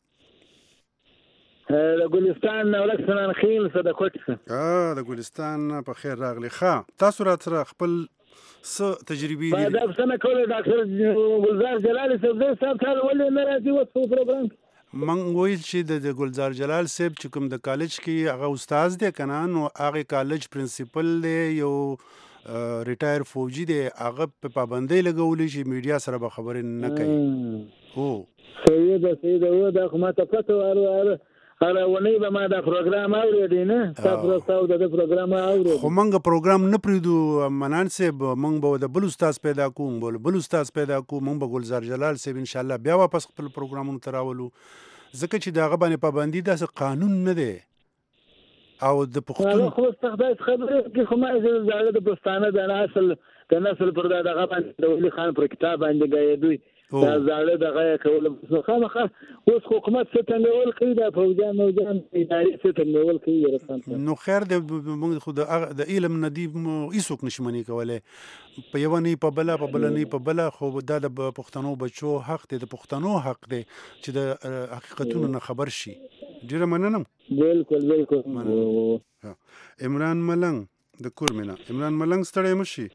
د ګلستان نه ولک سنان خیل څه د کوټ څه د ګلستان په خیر راغلی ښه تاسو را سره خپل څه تجربې دي دا څنګه کوله ډاکټر ګلزار جلال صاحب دې صاحب ته ولې نه راځي وڅ پروګرام من ویل چې د ګلزار جلال صاحب چې کوم د کالج کې هغه استاد دی که نه نو هغه کالج پرنسپل دی یو ریټایر فوجي دی هغه په پابندۍ لګولی چې میډیا سره به خبرې نه کوي هو صحیح ده دا خو ما ته پته ونی به ما دا پروګرام اورېدی نه تاسو د پروګرام اورېدی خو موږ پروګرام نه پرېږدو منان صاحب موږ به د بل استاد پیدا کوو موږ به ګلزار جلال صاحب انشاءالله بیا واپس خپل پروګرامونو ته راولو ځکه چې د هغه باندې پابندي داسې قانون نه دی او د پښتون خو خدای خبرې کې خو ما زړه د پښتانه د نسل پر دغه باندې د ولی خان پر کتاب باندې غوډوي دا زړه دغه کول خامخا اوس حکومت څه تنول کوي د فوجان اداري څه تنول کوي رسنت نو خیر د موږ خو د علم ندیب هیڅوک نشي منې کولی په یو نه په بله په بله خو دا د پښتنو بچو حق دی د پښتنو حق دی چې د حقیقتونو نه خبر شي ډیره مننم بالکل عمران ملنګ د کورمنه عمران ملنګ ستړی مشي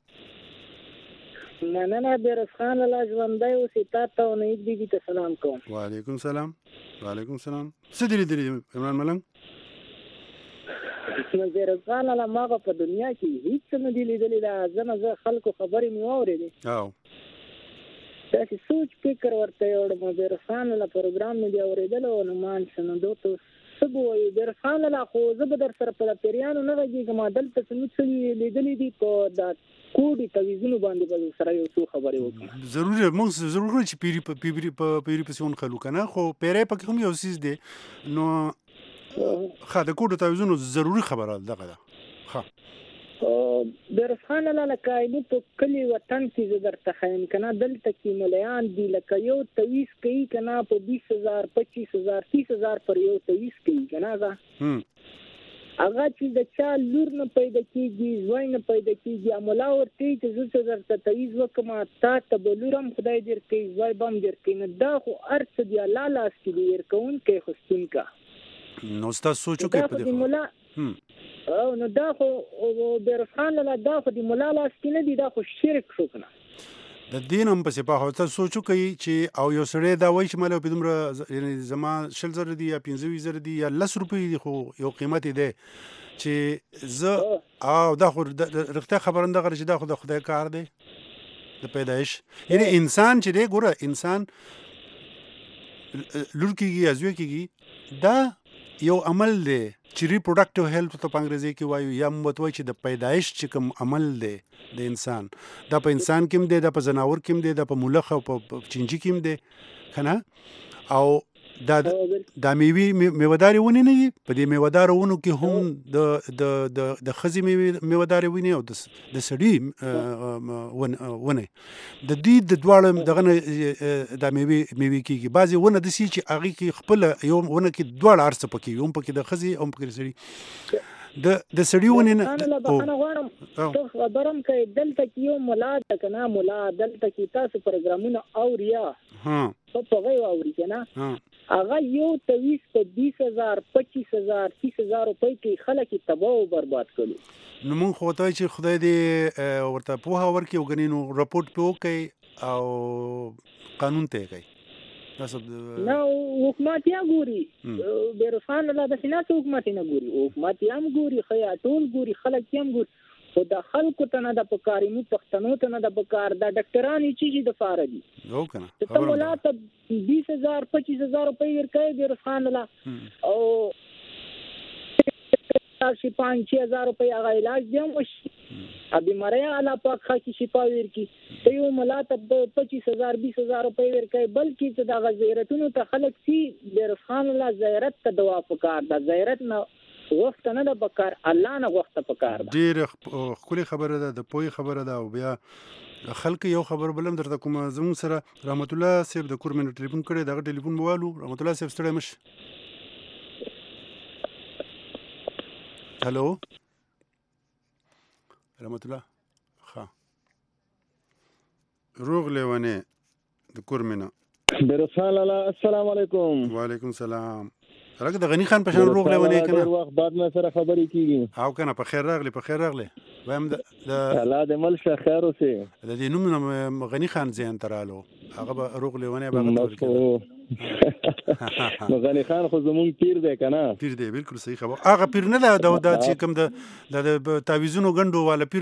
مننه بیرس خان الله ژوندی اوسې تا ته او نهید بیبي ته سلام کوم وعلیکم سلام څه دي لیدلي عمران ملنګ نو بیرس خان الله ما په دنیا کې هیڅ نه دي لیدلي دا زه خلکو خبرې مې واورېدې داسې سوچ فکر ورته یوړم بیرس خان الله پروګرام مې دی اورېدلی او نو مان شنو دوته څه به وایي بیرس خان الله خو زه به در سره په پیریانو نه غږېږم دلته څه څه لیدلي دي په دا کوډي تویزونو باندې به سره یو څو خبرې وکړم ضروري چې پیری پسې ونخلو که نه خو پیری پکې هم یو څیز دی نو ښه د کوډو تویزونو ضروري خبره دغه ده ښه بیرس خان الله لکه علي په کلي وطن کې زه درته ښیم که نه دلته کې ملیان دي لکه یو تویز کوي که نه په 20,000 25,000 30,000 پر یو تویز کوي که نه ده هغه چې د چا لور نه پیدا کېږي زوی نه پیدا کېږي ملا ورته چې زه څه درته تویز وکړم تا ته به لور هم خدای ډېر کوي زوی به هم ډېر کوي نو دا خو هر څه د الله لاس کې دی ورکوونکی خو ستونکه نو ستاسو سوچ وکړئ په دې ملا نو دا خو بیرس خان لاله دا خو د ملا لاس کې نه دی دا خو شرک شو که نه د دین هم پسې په هوته سوچو کوي چې او یو سړی دا وایي چې مال په دومره یعنی زما 100,000 دي یا 15,000 دي یا 10 روپۍ دي خو یو قیمت دی چې زه او دا خو رښتیا خبرنده غره چې دا خو د خدای کار دی د پیدایش. یعنی انسان چې دی ګوره انسان لور کېږي یا زوی کېږي دا یو عمل دی چې ریپروډکټیو هیلث ته په انګریزي کې وایو یا موږ وایو چې د پیدایش چې کوم عمل دی د انسان دا په انسان کې هم دی دا په ځناور کې هم دی دا په ملخ او په چینجي کې هم دی که نه او دا میوهدارې ونې نه دي په دې میوهدارو ونو کې هم د ښځې میوهدارې ونې او د سړي ونې د دوی د دواړو دغه نه دا میوې کېږي بعضې ونه داسې چې هغې کې خپله یو ونه کې دواړه هر څه پکې وي هم پکې د ښځې هم پکې د سړي د سړي ونې نه بخښنه غواړم ته خبر هم کوې دلته کې یو ملا ده که نه ملا دلته کې تاسو پروګرامونه اوري په هغه اوري که نه هغه یو تویس په 20,000 25,000 30,000 روپۍ کې خلک تباہ او برباد کړي نو مونږ خو ته چې خدای دې ورته پوهه ورکړي او ګنې نو رپورټ پې وکړي او قانون ته یې کوي نه حکومت یا ګوري بیروسان الله داسې نه چې حکومت نه ګوري حکومت یې هم ګوري خیا ټول ګوري خلک یې هم ګوري خو د خلکو ته نه د پکار موږ پښتنو ته نه د پکار دا ډاکټران یې چې د فاره دي چې ته مولا ته 20,000 25,000 روپۍ ورکوي بیروسان الله او 5,000 روپۍ هغه علاج دی هم وشي ا بیماری الله پاک خاصی شفا ورکړي ته یو ملا ته 25,000 20,000 روپۍ ورکوي بلکې چې د غزیرتونو ته خلک سي بیروسان الله زیارت ته دوا پکار دا زیارت نه وخت نه د بکار الله نه وخت پکار ډیر خولي خبره ده د پوي خبره ده او بیا خلک یو خبر بلم درته کوم زمون سره رحمت الله صاحب د کور منو ټلیفون کړي دغه ټلیفون موالو رحمت الله صاحب ستړي مش هلو رحمت الله ها روغ لیوانه د کور منو برسال الله السلام علیکم وعلیکم السلام راګه د غنی خان په شان روغ لیوانه کنه ډیر وخت بعد ما سره خبرې کیږي او کنه په خیر راغلی وایم د الله دې مل شه خیر اوسه د دې نوم غنی خان زین ترالو هغه به روغ لیوانه به نو غنی خان خو زمون پیر دی کنه پیر دی بالکل صحیح خبر هغه پیر نه دا چې کوم د تعویذونو غندو والا پیر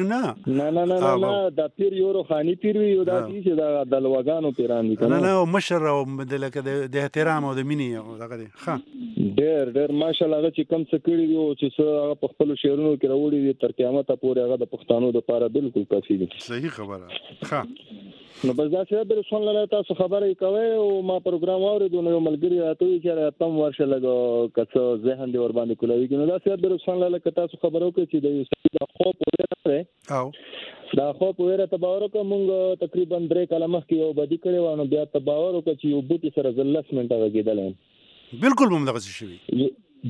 نه دا پیر یو روحاني پیر وي دا چې دا د لوګانو پیران دي کنه نه مشر او لکه د احترام او د مینې دغه دی ښه ډېر ماشاءالله هغه چې کم څه کړی دی او چې هغه په خپل شعرونو کې راوړي دي تر قیامت پورې هغه د پښتنو لپاره بالکل کافي دي صحیح خبره ښه نو بس دا چې به رسول الله تاسو خبرې کوي او ما پروګرام اورېدو نو ملګری راته چې تم ورشه لګو کڅ ذهن دی ور باندې کولوي نو دا چې به رسول الله لکه تاسو خبرو کوي چې د یو خو پورې او دا خو پورې ته باور کوم موږ تقریبا 3 کاله مخکې یو بدی کړی و نو بیا ته باور وکړي چې یو بوټي سره 10 منټه غږیدل بالکل هم دغه شي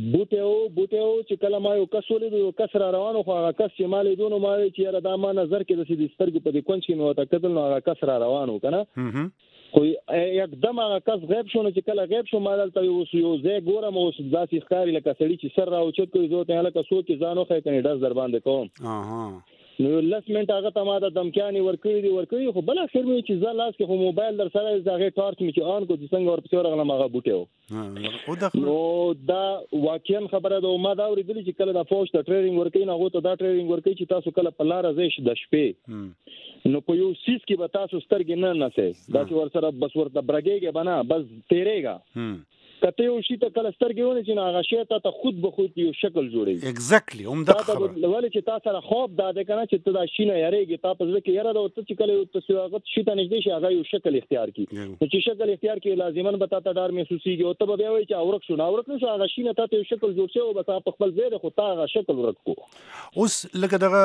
بوټو چې کله ما یو کس ولید یو کس را روانو خو هغه کس چې مالې دونو ما چې را دا ما نظر کې د سې سترګې په دې کونج کې نو تا کتل نو هغه کس را روانو کنه خو یکدم هغه کس غیب شو نو چې کله غیب شو ما دلته یو ځای ګورم او داسې ښکاري لکه سړی چې سر راوچت کوي زه ته لکه سوچ ځانو خې کني ډز در باندې کوم نو 10 منټ هغه ته ما د دمکیانی ورکړي خو بل اخر مې چې ځان لاس کې خو موبایل در سره زغه ټارچ مې چې آن کو چې څنګه ورپسې ورغلم هغه بوټو نو دا واقعا خبره ده ما دا ورېدل چې کله د فوج ته ټریننګ ورکړي نه غوته دا ټریننګ ورکړي چې تاسو کله په لار ځئ د شپې نو په یو سیس کې به تاسو سترګې نه نسې دا چې ور سره بس ورته برګېږي بنا بس تیرېږي کته یو شي ته کله سترګې ونه چې هغه شی ته خود به خود یو شکل جوړي ایگزیکټلی هم دا خبره ولې چې تاسو سره خوب دا کنه چې ته دا شي نه یریږي تاسو ځکه یره دا چې کله تاسو هغه شي ته نږدې شي هغه یو شکل اختیار کی چې شکل اختیار کی لازمان به تاسو ډار محسوسيږي او ته بیا وایي چې اورک شو نه اورک نشو هغه شي نه تاسو یو شکل جوړ شي او بس په خپل ځای خو تا هغه شکل ورکو اوس لکه دغه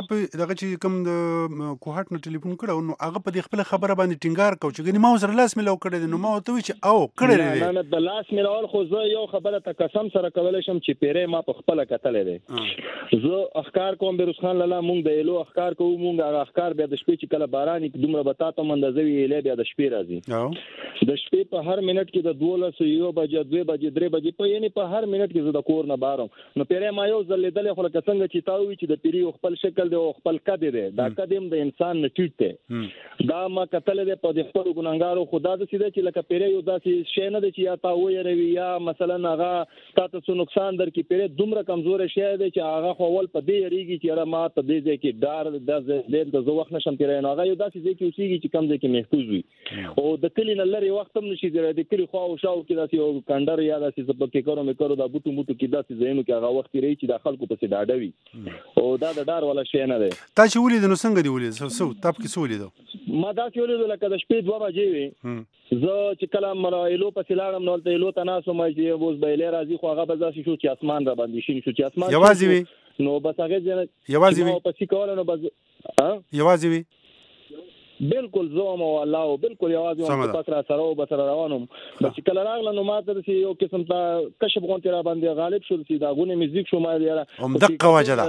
چې کوم د کوهټ نه ټلیفون کړو نو هغه په خپل خبره باندې ټینګار کو چې ګنې ما سره لاس ملو کړی نو ما ته وی چې او کړی نه د لاس لاس ملول خو زه یو خبره ته قسم سره کولای شم چې پیری ما په خپل کتلې دی زه اخکار کوم بیروز خان لاله مونږ د ایلو اخکار کوو مونږ هغه اخکار بیا د شپې چې کله باران کې دومره بتا ته مندزوي ایلې بیا د شپې راځي د شپې په هر منټ کې د 12 یو بجې 2 بجې 3 بجې په یعنی په هر منټ کې زه د کور نه بارم نو پیری ما یو ځل لیدل خو لکه څنګه چې تاوي چې د پیری خپل شکل دی او خپل قد دی دا قدم د انسان نه ټیټ دی دا ما کتل دی په خپل ګناګارو خدا د سیده چې لکه پیری یو داسې شی نه دی چې یا تا وېروي یا مثلا هغه تاسو څه نقصان در کې پیری دومره کمزور شی دی چې هغه خو ول په دې ریږي چې را ما ته دې کې ډار د زو وخت نشم پیری نو هغه یو داسې ځکه اوسېږي چې کم ځکه محفوظ وي او د کلی نه لري وخت هم نشي د کلی خو او شاو کې داسې یو کندر یا داسې زبکه کورو مې کورو دا بوټو موټو کې داسې زینو کې هغه وخت لري چې د خلکو په سي ډاډوي او دا د ډار ولا شی نه دی تا چې ولید نو څنګه دی ولید سو تاب کې سولید ما دا چې ولید لکه د شپې 2 بجې وي زه چې کله مرایلو په سلاړم نو ته ایلو تناسو مې چې اوس به لې راځي خو هغه به ځي شو چې اسمان را باندې شي شو چې اسمان یوازې وي نو بس هغه ځنه یوازې وي په سی کول نو بس یوازې وي بالکل زوم او الله بالکل یوازې هم پاتره سره او بسره روانم بس کله راغله نو ماته چې یو قسم ته کشف غونټه را باندې غالب شو چې دا غونه میوزیک شو ما یاره هم دقه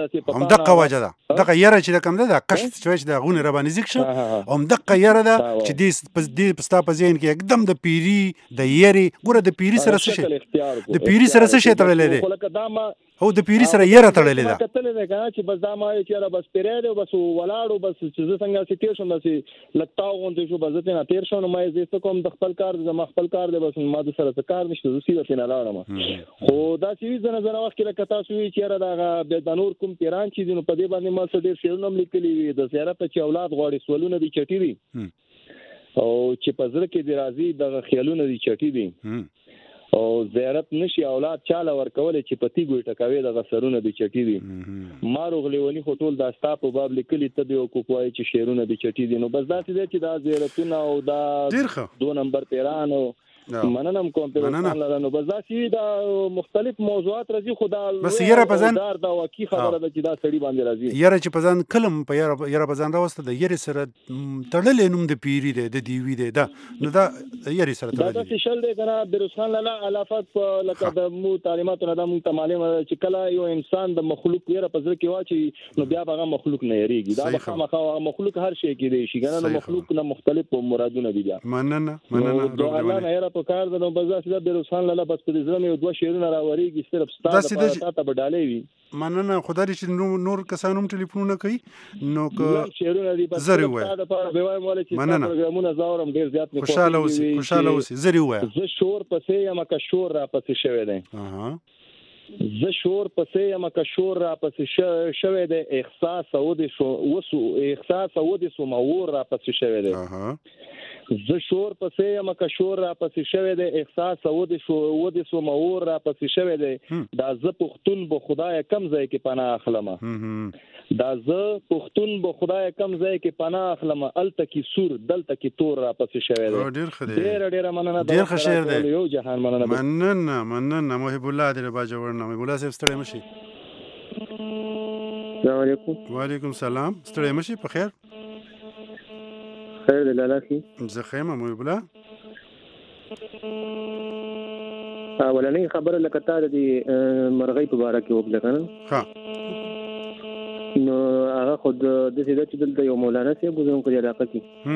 وجده دغه یاره چې کوم ده کشف چې دا غونه را باندې ذکر شو هم دقه یاره ده چې دې پستا په ذهن کې एकदम د پیری د یری ګوره د پیری سره څه شي د پیری سره څه شي تړلې ده او د پیری سره یره تړلې ده کتلې ده کنه چې بس دا ما چې را بس پیری ده بس ولاړو بس چې څنګه چې تیر شم بس لټاو غونډې شو بس ته نه تیر شو نو ما یې زه کوم د خپل کار د خپل کار ده بس ما د سره څه کار نشته زه سیده نه لاړم خو دا چې زنه وخت کې لکه تاسو وی چې را د نور کوم پیران چې نو په دې باندې ما څه ډیر شیرونه لیکلي وي د زیارت چې اولاد غواړي سوالونه دي چټي دي او چې په زړه کې دی راځي د خیالونه دي چټي دي او زیارت نشي اولاد چاله ورکول چې پتی ګوي ټکاوي د غسرونه دي چټي دي ما روغليونی خټول د استا په باب لیکلي ته دی او کوپوای چې شیرونه دي چټي دي نو بس دا چې دا زیارتونه او دا 2 نمبر پیرانو مننم کوم په ځان نو بس دا چې دا مختلف موضوعات راځي خدا بس یره پزان دا واقعي خبره ده چې دا سړی باندې راځي یره چې پزان کلم په یره پزان راوسته د یری سره تړلې نوم د پیری ده د دیوی ده دا نو دا یری سره تړلې دا چې شل ده کنه بیروز خان لاله علافت لکه د مو تعلیمات نه د مو تعلیم چې کله یو انسان د مخلوق یره پزره کې واچي نو بیا هغه مخلوق نه یریږي دا خامخا مخلوق هر شي کې دی شي کنه مخلوق نه مختلف مرادونه دي بیا مننه په کار د نو بازار د بیروز خان لاله بس په دې ځل یو 2 شیرونه راوړيږي صرف ستاسو ته بدالې وي مننه خدای دې چې نور کسانو ټلیفونونه کوي نو که شیرونه دي بس زری وای دا په به وای مول چې پروګرامونه زاورم ډیر زیات نه خوشاله اوسې زری وای زه شور پسې یم که شور را پسې شوی دی زه شور پسې یم که شور را پسې شوی دی احساس او د شو وسو احساس او د سمور را پسې شوی دی زه شور پسې یم که شور را پسې شوی دی احساس او د شو و د سمور را پسې شوی دی دا زه پښتون به خدای کم ځای کې پناه اخلم دا زه پښتون به خدای کم ځای کې پناه اخلم الته کې سور دلته کې تور را پسې شوی دی ډیر مننه ډیر ښه شعر دی یو جهان مننه محب الله دې باجوړ محب الله صاحب ستړی مشي السلام علیکم وعلیکم السلام ستړی مشي په خیر خیر لاله کی زه خیمه محب الله اولنې خبره لکه تا د مرغۍ په اړه کې وکړه کنه ها نو هغه خود د دې چې دلته یو مولانا صاحب زموږ په علاقه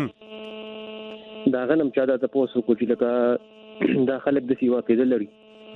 کې دا غنم چا د تاسو کو چې لکه دا خلک د سیوا کېدل لري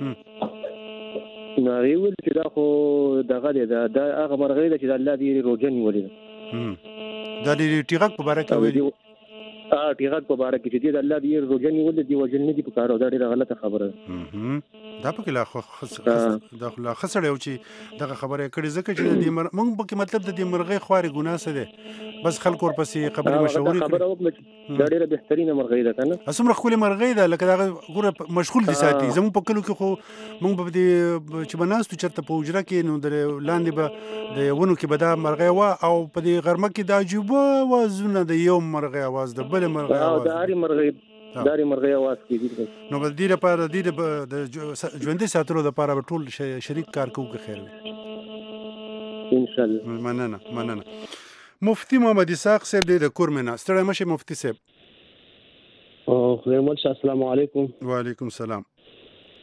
نو ویل چې دا خو دغه دا هغه مرغۍ چې الله دې روزنی ولې دا دې ټیغک په اړه کې ویل ټیغک په اړه کې چې الله دې روزنی ولې دی وجنې دي په کارو دا ډیره غلطه خبره دا پکې لا خسړ یو چې دغه خبره کړي ځکه چې د موږ په مطلب د دې مرغۍ خواري ګناه څه ده بس خلک ورپسې خبره مشورې خبره وکړه دا ډیره بهترینه مرغۍ ده کنه اسمره خپل مرغۍ ده لکه دا ګوره مشغول دي ساتي زموږ په کلو کې خو موږ به دې چې بناستو چرته په وجره کې نو د لاندې به د ونو کې به دا مرغۍ وا او په دې غرمه کې دا عجیبه وازونه د یو مرغۍ आवाज د بل مرغۍ आवाज دا اړي مرغۍ داري مرغۍ आवाज کوي نو بل دې لپاره د ژوندۍ ساتلو لپاره به ټول شریک کار کوو که خیر وي ان شاء الله مننه مفتی محمد اسحاق صاحب دې د کورمنه ستړی مشه مفتی صاحب او خیر مول السلام علیکم وعلیکم السلام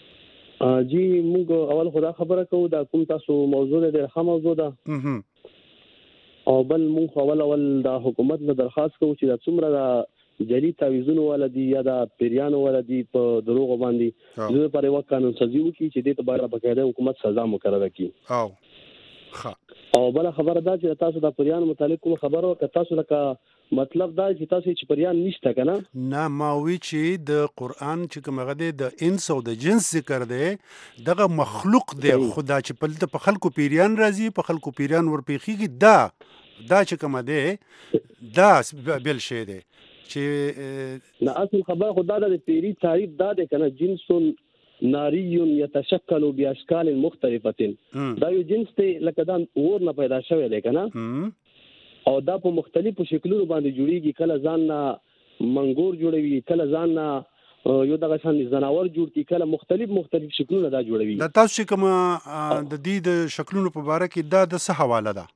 جی موږ اول خدا خبره کوو دا کوم تاسو موضوع د ښه موضوع ده او بل موږ اول د حکومت له درخواست کوو چې دا څومره د جری تعویذونو ولدي یا د پیریانو ولدي په دروغ باندې د پر یو قانون سازي وکړي چې د تباره بقاعده حکومت سزا مقرره کړي او بل خبره ده چې تاسو د پیریانو متعلق کوم خبره او تاسو لکه مطلب دا چې تاسو چې پریان نشته کنه نه ما وی چې د قران چې کومه ده د انس او د جنس ذکر دی دغه مخلوق دی خدا چې په خلکو پیریان راځي په خلکو پیریان ورپیخيږي دا چې کومه ده دا بل شی دی چې نه اصل خبره خدا د پیری تعریف دا دی کنه جنس ناری يتشکل باشکال مختلفه دا یو جنس ته لکه دا اور نه پیدا شوی دی کنه او دا په مختلفو شکلونو باندې جوړیږي کله ځان نه منګور جوړوي کله ځان نه یو دغه شان زناور جوړ کی کله مختلف شکلونه دا جوړوي دا تاسو کوم د دې د شکلونو په اړه کې دا د څه حواله ده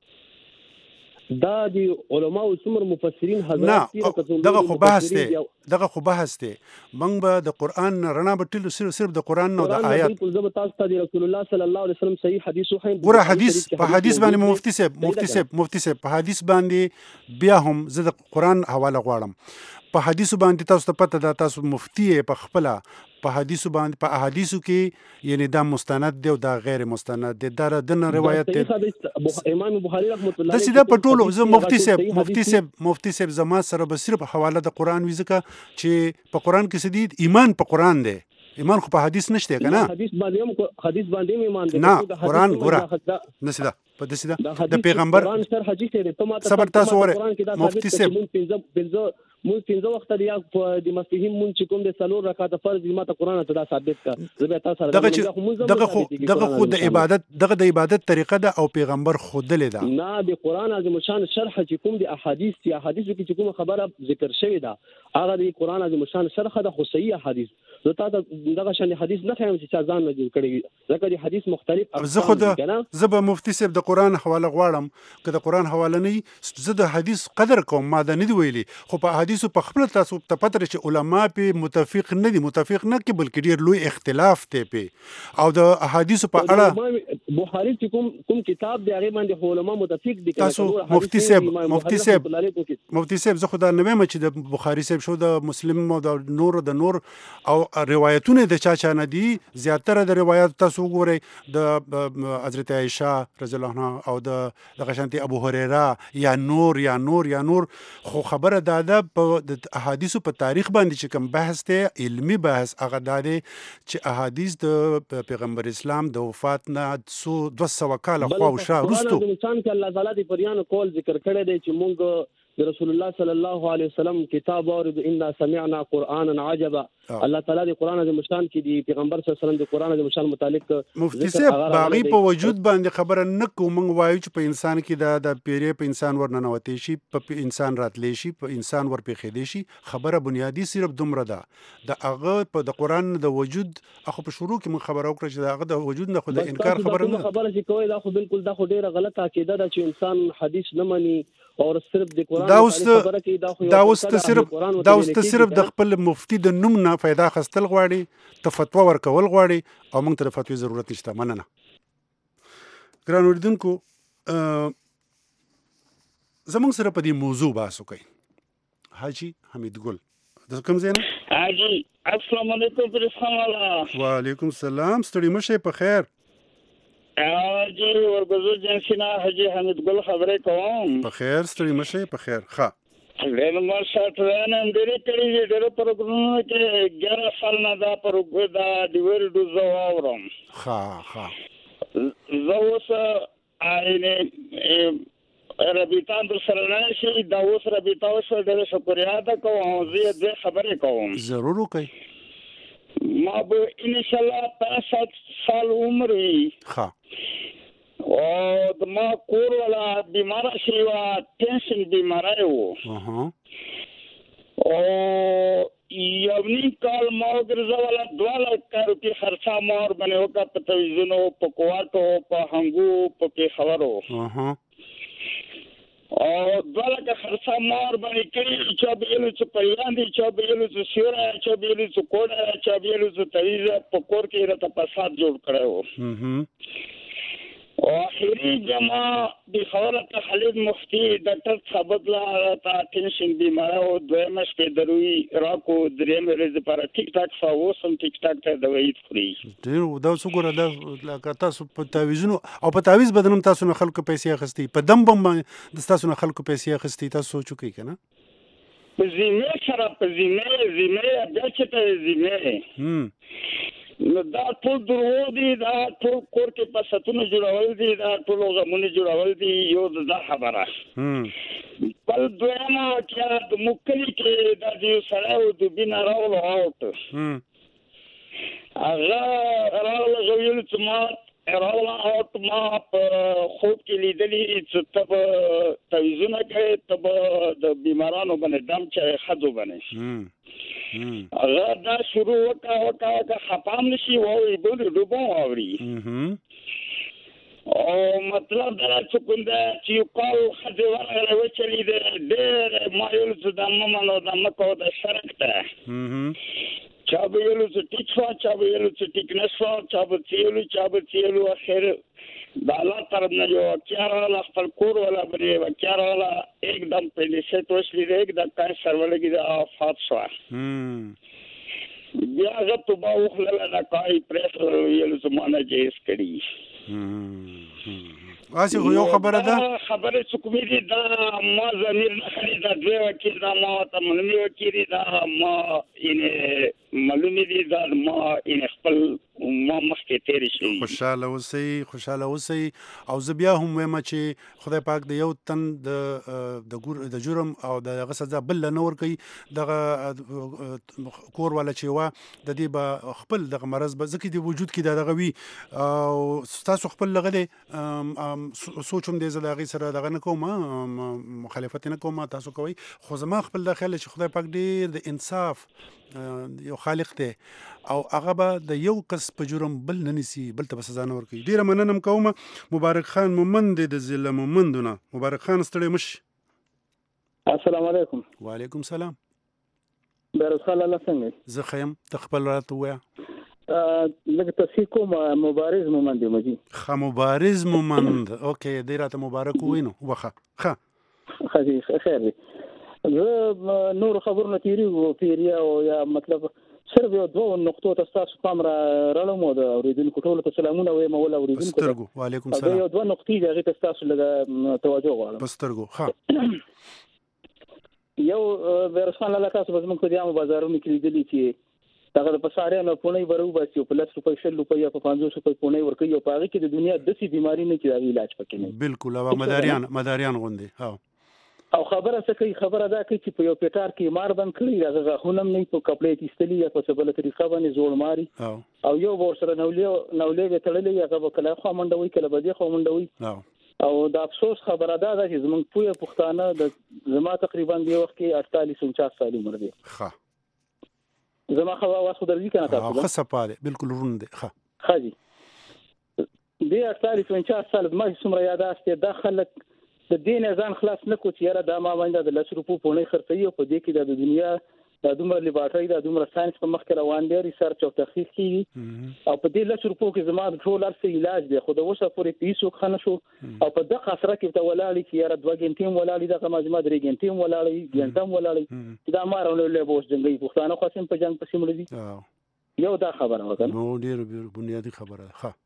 دا دی علماء او څومره مفسرین حضرات دغه خو بحث دی موږ به د قران رڼا بټل صرف د قران نو د آیات بالکل زه تاسو ته رسول الله صلی الله علیه وسلم صحیح حدیث وحی ګوره په حدیث باندې مفتی صاحب په حدیث باندې بیا هم زه د قران حواله غواړم په حدیث باندې تاسو ته پته ده تاسو مفتی په خپل په حدیث باندې په احادیثو کې یعنی دا مستند دی او دا غیر مستند دی دا د روایت دی امام بخاری رحمت الله د سیده پټولو زه مفتی صاحب زما سره به صرف حواله د قران وی ځکه چې په قران کې سدید ایمان په قران دی ایمان خو په حدیث نشته کنه حدیث باندې ایمان دی نه قران ګوره نسیده په دسیده د پیغمبر قران سره حدیث دی صبر تاسو وره مفتی صاحب مون 15 وخت دی د مفهوم مون چې کوم د څلور رکعات فرض ما ته قران ته دا ثابت کا زه تاسو سره دغه خو د عبادت طریقه ده او پیغمبر خود لیدا نه د قران اعظم شان شرح چې کوم د احادیث کې چې کوم خبره ذکر شوی ده هغه د قران اعظم شان شرح ده خو صحیح حدیث زه تاسو دغه شان حدیث نه خایم چې ځان نه جوړ کړی ځکه د حدیث مختلف زه خود زه به مفتی صاحب د قران حواله غواړم که د قران حواله نه زه د حدیث قدر کوم ما ده نه دی ویلي خو په حدیث په خپل تاسو ته پته چې علما په متفق نه کې بلکې ډیر لوی اختلاف دی په او د احادیث په اړه بخاری چې کوم کتاب دی هغه باندې علما متفق دي تاسو مفتی صاحب زه خدای نه وایم چې د بخاری صاحب شو د مسلم او د نور او روایتونه د چا نه دي زیاتره د روایت تاسو وګورئ د حضرت عائشہ رضی الله عنها او د غشانتی ابو هريره یا نور خو خبره ده په احادیثو په تاریخ باندې چې کوم بحث دی علمی بحث هغه دی چې احادیث د پیغمبر اسلام د وفات نه 200 کال خو شا وروسته انسان کې الله تعالی د پریانو کول ذکر کړی دی چې مونږ د رسول الله صلی الله علیه وسلم کتاب اورید ان سمعنا قرانا عجبا الله تعالی د قران عظیم شان کې دی پیغمبر صلی الله علیه وسلم د قران عظیم شان متعلق مفتی صاحب باغی په وجود باندې خبره نه کوم وایو چې په انسان کې د پیری په انسان ورننوتی شي په انسان راتلی شي په انسان ورپېخېدی شي خبره بنیادی صرف دومره ده د هغه په د قران د وجود اخو په شروع کې من خبره وکړه چې هغه د وجود نه خو د انکار خبره نه خبره چې کوي دا خو بالکل دا خو ډیره غلطه عقیده ده چې انسان حدیث نه مني او صرف د قران دا اوس صرف د خپل مفتی د نوم نه फायदा خستل غواړي ته فتوا ورکول غواړي او موږ ته د فتوی ضرورت نشته مننه ګران اوریدونکو زموږ سره په دې موضوع باسو کوي حاجی حمید ګل د کوم ځای نه حاجی السلام علیکم برسان الله وعلیکم السلام ستړي مشه په خیر حاجی ورګزو جنسینا حاجی حمید ګل خبرې کوم په خیر ستړي مشه په خیر ښه له ما ساتره نن ډېر کړي ډېر پروګرامونه کې 11 سال نه دا پروګرام دا ډیور دوزو اورم ها زه اوس رابطان در سره نه شي دا اوس رابطه اوس ډېر شکریا ده کوم زه دې خبرې کوم ضرور وکي ما به ان شاء الله 5 سال عمر وي ها او د ما کور ولا بیمار شي وا ټینشن بیمار وو او یو نیم کال ما ګرځول 2 لک روپۍ خرچه مور باندې وکړه په تلویزیون په کوټو په هنګو په خبرو او دلته خرڅه مار باندې کړی چې به له څه پیوان دي چې به له څه سیوره چې به له څه کوډه چې به له څه تویزه په کور کې راته فساد جوړ کړو او اخیری جما د خبره خالد مفتی ډاکټر ثابت لا تا ټینشن بیمار او دویمه شپه دروي راکو دریم ورځ لپاره ټیک ټاک فاوسم ټیک ټاک ته دوايي خوري ډیر دا وګوره دا لکه تاسو په تعویذونو او په تعویذ بدنم تاسو نه خلکو پیسې اخستي په دم بم د تاسو نه خلکو پیسې اخستي تاسو سوچو کوي کنه په زمینه سره په زمینه بیا چې ته زمینه نو دا ټول درو دي دا ټول کور کې پساتونه جوړول دي دا ټول غمونه جوړول دي یو دا خبره بل دویمه چې د مکلی کې د دې سره او د بنا راول اوټ هغه راول غویل چې ما راول اوټ ما په خوب کې لیدلې چې تب تویزونه کوي تب د بیمارانو باندې دم چې خدو باندې هغه دا شروع وکړه خپام نشي وای بل ډوبو اوري او مطلب دا چې کومه چې کال خځوان غوړ چلی دې مایل زده ممنو د مکو د شرک ته چا به یلو چې ټیکوا چا به یلو چې ټیک نشو چا به چیلو اخر د الله طرف نه یو کیاراله خپل کور ولا بری کیاراله एकदम پهلې څه توشلی دی एकदम کار سرولګي د افات شو بیا زه ته به خلل نه کای پریس یلو زمانه جیس کړي واسي خو یو خبره ده خبره څه کومې دي دا ما زمير نه خري دا دوی وکیل دا ما ته منلي وکیل دا ما ان معلومه دي دا ما ان خپل ما مخکې تیر شي خوشاله اوسئ او زه بیا هم وایم چې خدای پاک د یو تن د جرم او د سزا بل نه ورکوي دغه کور والا چې وا د دې به خپل دغه مرض به ځکه د وجود کې دغه وي او تاسو خپل لغه سوچوم دې زه دغه سره دغه نه کوم مخالفت نه کوم تاسو کوي خو زما خپل د خیال چې خدای پاک ډېر د انصاف یو خالق ته او هغه به د یو کس په جرم بل نه نسی بل ته سزا نه ورکوي ډیره مننم کوم مبارک خان مومند د ضلع مومندونه مبارک خان ستړي مش السلام علیکم وعلیکم السلام برخه الله څنګه زه خیم تخپل راته ویا لکه تاسو کوم مبارز مومند مجي مبارز مومند اوکي ډیره مبارک وینو وخه خیر دی نور خبرونه تیری او پیریا او یا مطلب صرف یو دوه نقطو تاسو پام را رالم او د اوریدونکو ټول ته سلامونه وایم او اوریدونکو سترګو وعلیکم السلام یو دوه نقطې دغه تاسو لږه توجه غواړم بسترګو ها یو ورسان له تاسو زموږ په دیامو بازارونو کې لیدلی چې هغه په ساړه نه پونه ورو باسي په 100 روپۍ 100 روپۍ په 500 روپۍ پونه ورکوي او په هغه کې د دنیا د سي بيماري نه کې علاج پکې نه بالکل او مداریان غوندي ها او خبره څه کوي خبره دا کوي چې په یو پیټار کې مار بند کړی هغه غونم نه په کپړې تستلی یا په سبله طریقه باندې زوړ ماري او یو ور سره نولې وتړلې هغه کله خو منډوي کله بده خو منډوي او د افسوس خبره ده چې زمونږ پوهه پښتانه د زما تقریبا دی وخت کې 48 49 سال عمر دی ښه زما خو واسو درځي کنه تاسو ښه سپاره بالکل روند ښه خاجي دی 48 49 سال ما څومره یاداسته داخله د دین ځان خلاص نکو چې یاره دا ما باندې د 100 روپو پونه خرڅي او په دې کې د دنیا د دومره لیبارټري د دومره ساينس په مخ کې روان دي ریسرچ او تحقیق کیږي او په دې 100 روپو کې زما د ټول ارسي علاج دی خو د وسه پورې پیسو خنه شو او په دغه سره کې ته ولالي چې یاره 2 غنټې ولالي دغه مجمع 3 غنټې ولالي غنټم ولالي دا مارونه له بوس جنگي پښتانه خاصم په جنگ پسې مړ دي یو دا خبره وکړه نو ډیر بنیادی خبره ښه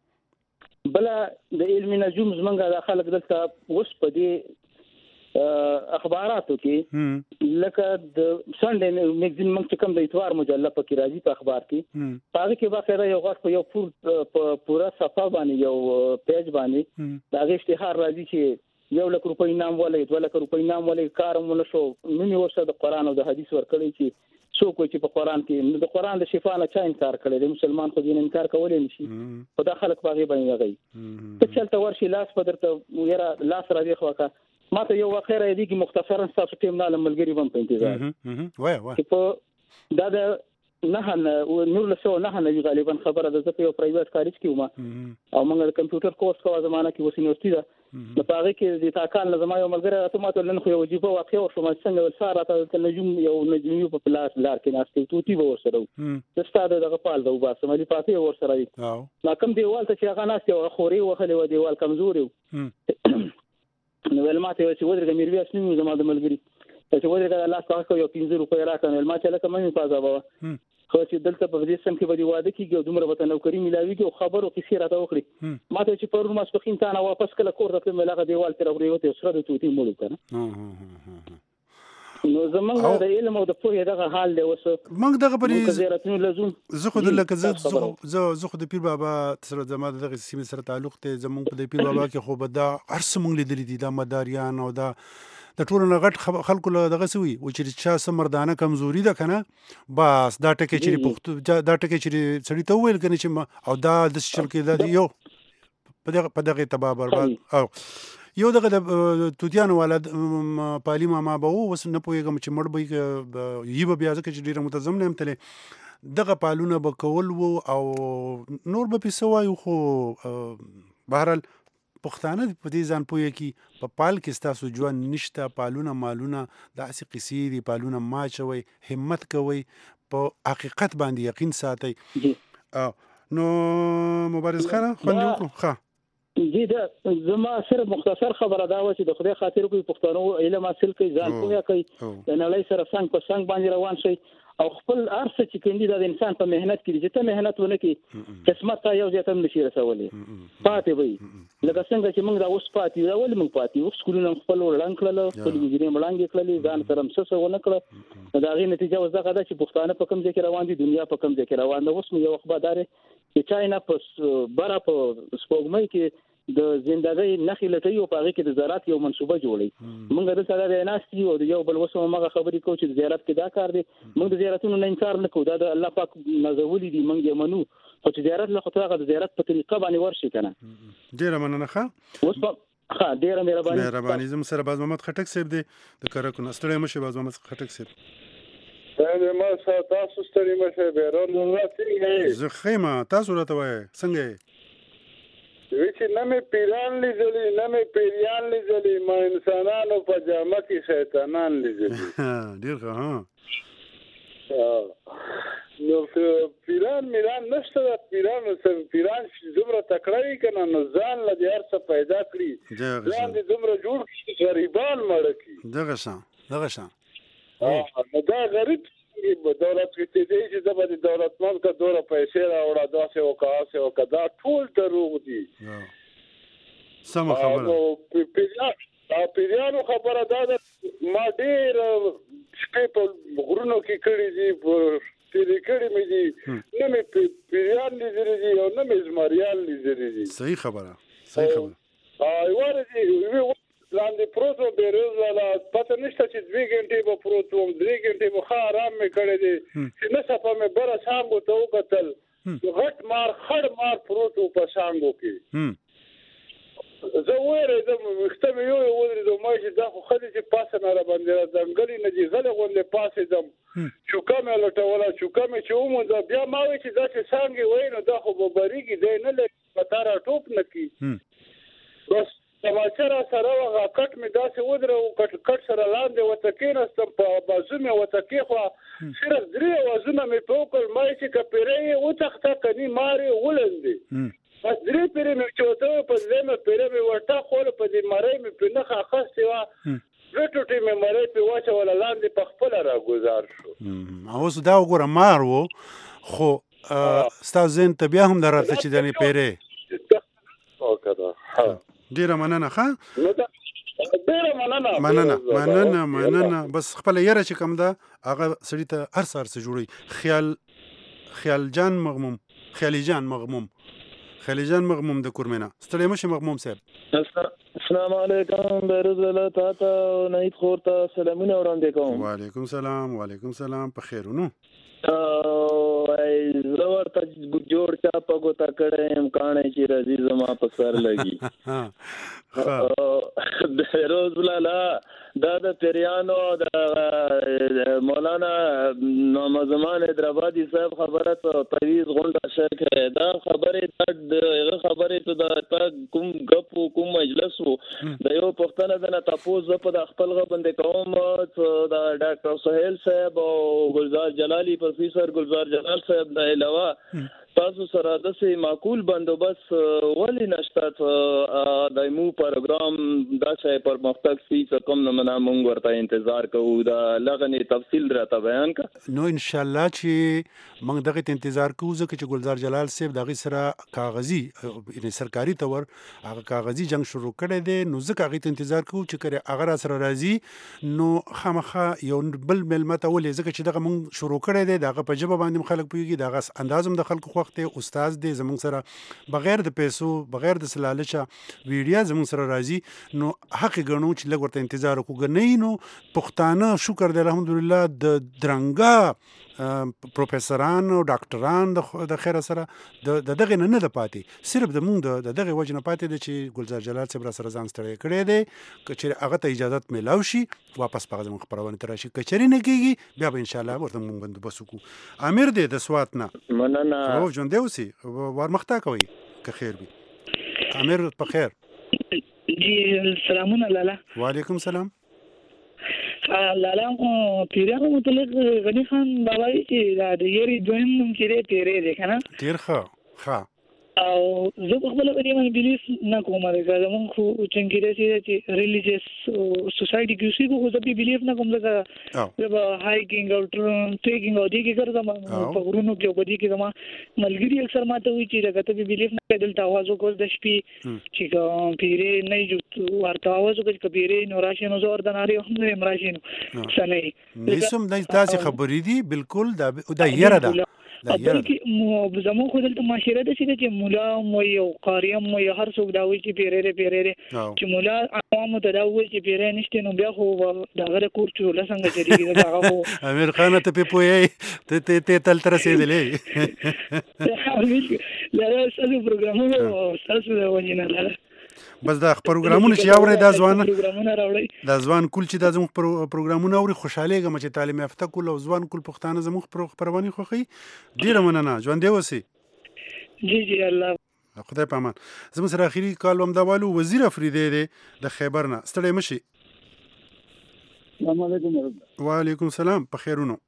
بل د علم نجوم زمونږه د خلک دلته اوس په دې اخباراتو کې لکه د سنډے میگزین موږ کوم د اتوار مجله په کې راځي په اخبار کې هغه کې باقاعده یو غټ په یو پورا صفحه باندې یو پیج باندې دا اشتهار راځي چې 1 لک روپۍ نام ولې 2 لک روپۍ نام ولې کارونه شو نو ورسره د قران او د حدیث ورکړي چې څوک چې په قران کې د قران د شفا نه چا انکار کړي د مسلمان خو دین انکار کولای نشي په داخله باغې باندې غي ته چلته ورشي لاس په درته ویرا لاس راځي خواکه ماته یو واخیره دی کې مختصرا تاسو ټیم نه ملګری وم په انتظار وای په دا د نه نور له څو نه غالبا خبره ده چې یو پرایویټ کالج کې ومه او موږ د کمپیوټر کورس کوو زمانہ کې وسینورسيټي ده نو پاره کې د تاکال نه زما یو ملګری راته ماته نن خو یو وجیبه واقع او شما څنګه ولساره ته نجوم یو نجوم په پلاس لار کې ناشته توتی به ورسره د ستاده دغه پال د وباسه ملي پاتې ورسره وي لا کوم دیوال ته چې هغه ناشته او خوري وخلې و دیوال کمزوري نو ول ماته چې ودرګ میرویس نوم زما د ملګری چې ودرګ الله تاسو یو 15 روپۍ راکړل ول ما چې لکه مې پازا بابا خو چې دلته په دې سم کې به دی واده کیږي دومره وته نوکری ملاويږي او خبرو کې سیرته وکړي ماته چې پرون ماسپخین ته نه واپس کله کور ته ملاغه دیوال تر وروته سره د توتی مړ کنه نو زمونږ د علم او د پوهې دغه حال دی وسه موږ دغه پرې زیارتونو لزوم زه خو د لکه زه خو د پیر بابا سره زما دغه سیمه سره تعلق ته زمونږ په د پیر بابا کې خو به دا ارس مونږ لیدل دي د مداریان او د ټولو نه غټ خلکو له دغه سوي او چې چا سمردانه کمزوري ده کنه بس دا ټکي چې پښتو دا ټکي چې سړی ته ویل کنه چې او دا د شل کې دا یو په دغه تبا برباد او یو دغه د توتیانو ولادت پالي ماما به وس نه پويګم چې مړ به یی به بیا ځکه چې ډیره متزم نه امتله دغه پالونه به کول وو او نور به پیسوایو خو بهرال پښتانه په دې ځان پوهه کې په پال کې ستاسو ژوند نشته پالونه مالونه داسې قصې دي پالونه ماچوي همت کوي په حقیقت باندې یقین ساتي نو مبارز خانه خوندې وکړو ښه جی دا زما سره مختصر خبره دا و چې د خدای خاطر کوئی پښتانه علم حاصل کوي ځان پوهه کوي د نړۍ سره څنګه په څنګه باندې روان شي او خپل ارث چې کندي د انسان په مهنت کې چې ته مهنت ونه کې قسمت ته یو ځای ته نشي رسولي پاتې وي لکه څنګه چې موږ دا اوس پاتې دا ولې موږ پاتې اوس سکولونه خپل وړاندې کړل خپل وګړي مړانګې کړل ځان سره مسسه ونه کړل دا غي نتیجه اوس دا چې پښتانه په کوم ځای کې روان دي دنیا په کوم ځای کې روان ده اوس یو خبردار چې چاینا په بره په سپوږمۍ کې د زندګۍ نخې لټي او پاره کې د زراعت یو منصوبه جوړي موږ د سره ناشتي او یو بل وسو مغه خبرې کوو چې زیارت کې دا کار دی موږ د زیارتونو نه انکار نه کوو دا د الله پاک نازولي دي موږ یې منو خو چې زیارت له خطر د زیارت په طریقه باندې ورشي کنه ډیره مننه اوس ښه ډیره مهرباني زم سره باز محمد خټک صاحب دی د کارکو نستړی مشه باز محمد خټک صاحب دا ما تاسو ستړي مشه بیرون نه څنګه زه خیمه تاسو راته وای څنګه ویچې نه مې پیران لیدلی نه مې پیریان لیدلی ما انسانانو په جامه کې شیطانان لیدلی ډېر ښه نو پیران میران نشته د پیرانو سره پیران دومره تکړه وي که نه نو ځان له دې هر څه پیدا کړي ځان دې دومره جوړ کړي غریبان مړه کړي دغه شان نو دا غریب دولت کې دې چې د باندې دولتمند کا دوره پیسې راوړه داسې او کاسه او کدا ټول دروغ دي سم خبره پیریانو خبره دا ما ډېر شپې په غرونو کې کړي دي تیرې کړي مې دي نه مې پیریان لیدلي دي او نه مې زمریان لیدلي دي صحیح خبره وارې لاندې پروت و بیروز والا پته نشته چې 2 غنټې به پروت وم 3 غنټې به ښه آرام مې کړی دی چې نه څپه مې بره سانګو ته وکتل غټ مار خړ مار پروت و په سانګو کې زه وېرېدم ویښته مې یو ودرېدم ما چې دا خو ښه دی چې پاسه نه راباندې را ځنګلې نه دي غلې غوندې پاسېدم چوکه مې لټوله چوکه مې چې ومونځه بیا ما وایي چې دا چې څانګې وایي نو دا خو به بریږي دی نه لري په تا را ټوپ نه کړي بس تماچه را سره وغه کټ مې داسې ودرو کټ سره لاندې ورته کېناستم په بازو مې ورته کېښوه صرف 3 اوازونه مې په وکړل ما چې که پیرې یې وتښته کني مار یې ولندې بس 3 پیرې مې چې ورته په 2 پیرې مې ورته خوله په دې مرۍ مې پرې نښه اخیستې وه 2 ټوټې مې مرۍ پرې واچوله لاندې په خپله راګزار شو اوس دا وګوره مار و خو ستا ذهن ته بیا هم در راته چې دنې پیرې ډیره مننه ښه ډیره مننه بس خپل یره چې کوم ده هغه سړی ته هر څه جوړي خیالي جان مغموم د کورمنه ستړی مشه مغموم صاحب السلام علیکم بیروز الله تعالی نید خورته سلامونه وړاندې کوم وعلیکم سلام په خیرونو زه ورته جوړ چا په ګوته کړی یم کاڼی چې راځي زما په سر لګي بیروز لاله دا د پیریانو د مولانا محمد زمان حیدرآبادي صاحب خبره ته طویز غونډه شکه دا خبره ته د کوم غپ کوم مجلس د یو پښتنه د تاسو په د خپل غبندې کوم د ډاکټر سہیل صاحب او گلزار جلالی پروفیسر گلزار جلال صاحب د علاوه تاسو سره د سي معقول بندوبست ولې نشته د مو پروګرام دا چې پر مختلف سي کوم نه مونږ ورته انتظار کوو دا لغنی تفصیل راته بیان کا نو ان شاء الله چې موږ دغه انتظار کوو ځکه چې گلزار جلال صاحب دغه سره کاغذي یعنی سرکاري تور هغه کاغذي جنگ شروع کړی دی نو ځکه هغه انتظار کوو چې کړي هغه سره راځي نو خامخا یو بل ملمت ولې ځکه چې دغه موږ شروع کړی دی دغه په جبه باندې خلک پوهیږي دغه اندازم د خلکو استاد دی زمونږ سره بغیر د پیسو بغیر د سلالچا ویډیا زمونږ سره راځي نو حق ګڼو چې لږ ورته انتظار وکړو نه نو پښتانه شکر دی الحمدلله د درنګا پروفیسوران او ډاکټران د خیر سره د دغه نه د پاتې صرف د مونږ د دغه وجه نه پاتې دی چې گلزار جلال صاحب سره ځان ستړی کړی دی چې هغه ته اجازه ملاو شي واپس په زموږ خبرونه تر شي کچري نه کیږي بیا به ان شاء الله ورته مونږ بندوبست وکړو امیر دی د سوات نه مننه او ژوند دی اوسې ورمخته کوي که خیر وي امیر په خیر جی سلامونه لالا وعلیکم سلام لالا پیریانو متعلق غنی خان بابا چې د یری دویم نوم کې تیرې دی کنه تیر ښه او زه په خپل باندې باندې بیلیف نه کوم دا زمون خو څنګه چې ریلیجیس سوسایټي کې اوسې خو زه په بیلیف نه کوم ځکه زه هایکینګ او ټریکینګ او دې کې ګرځم په ورونو کې په دې کې زما ملګری اکثر ماته وی چې دغه ته بیلیف نه کېدل تاواز وکړ د شپې چې پیرې نه جو ورته आवाज وکړ چې پیرې نو راشي نو زور د ناری هم نه مراشي نو سنې نسم نه تاسو خبرې دي بالکل دا یره ده بلکې زموږ خو دلته معاشره ده چې مولا مو یو قاری مو یو هر څوک دا وایي چې پیرې چې مولا عوامو ته دا وایي چې پیرې نشته نو بیا خو دا غره کور چې لسنګ چریږي دا هغه امیر خان ته په پوهې ته تل تر رسیدلې لاره سره پروګرامونه تاسو دا ونی نه بس دا پروګرامونه چې اوري دا ځوان کول چې دا زموږ پروګرامونه اوري خوشاله غم چې تعلیم یافته کول او ځوان کول پښتانه زموږ پرواني خوخي ډیره مننه ژوند دی وسی جی الله خدای په امان زموږ سره اخیری کال هم دا والو وزیر افریدی دی د خیبر نه ستړی مشي السلام علیکم وعلیکم السلام په خیرونو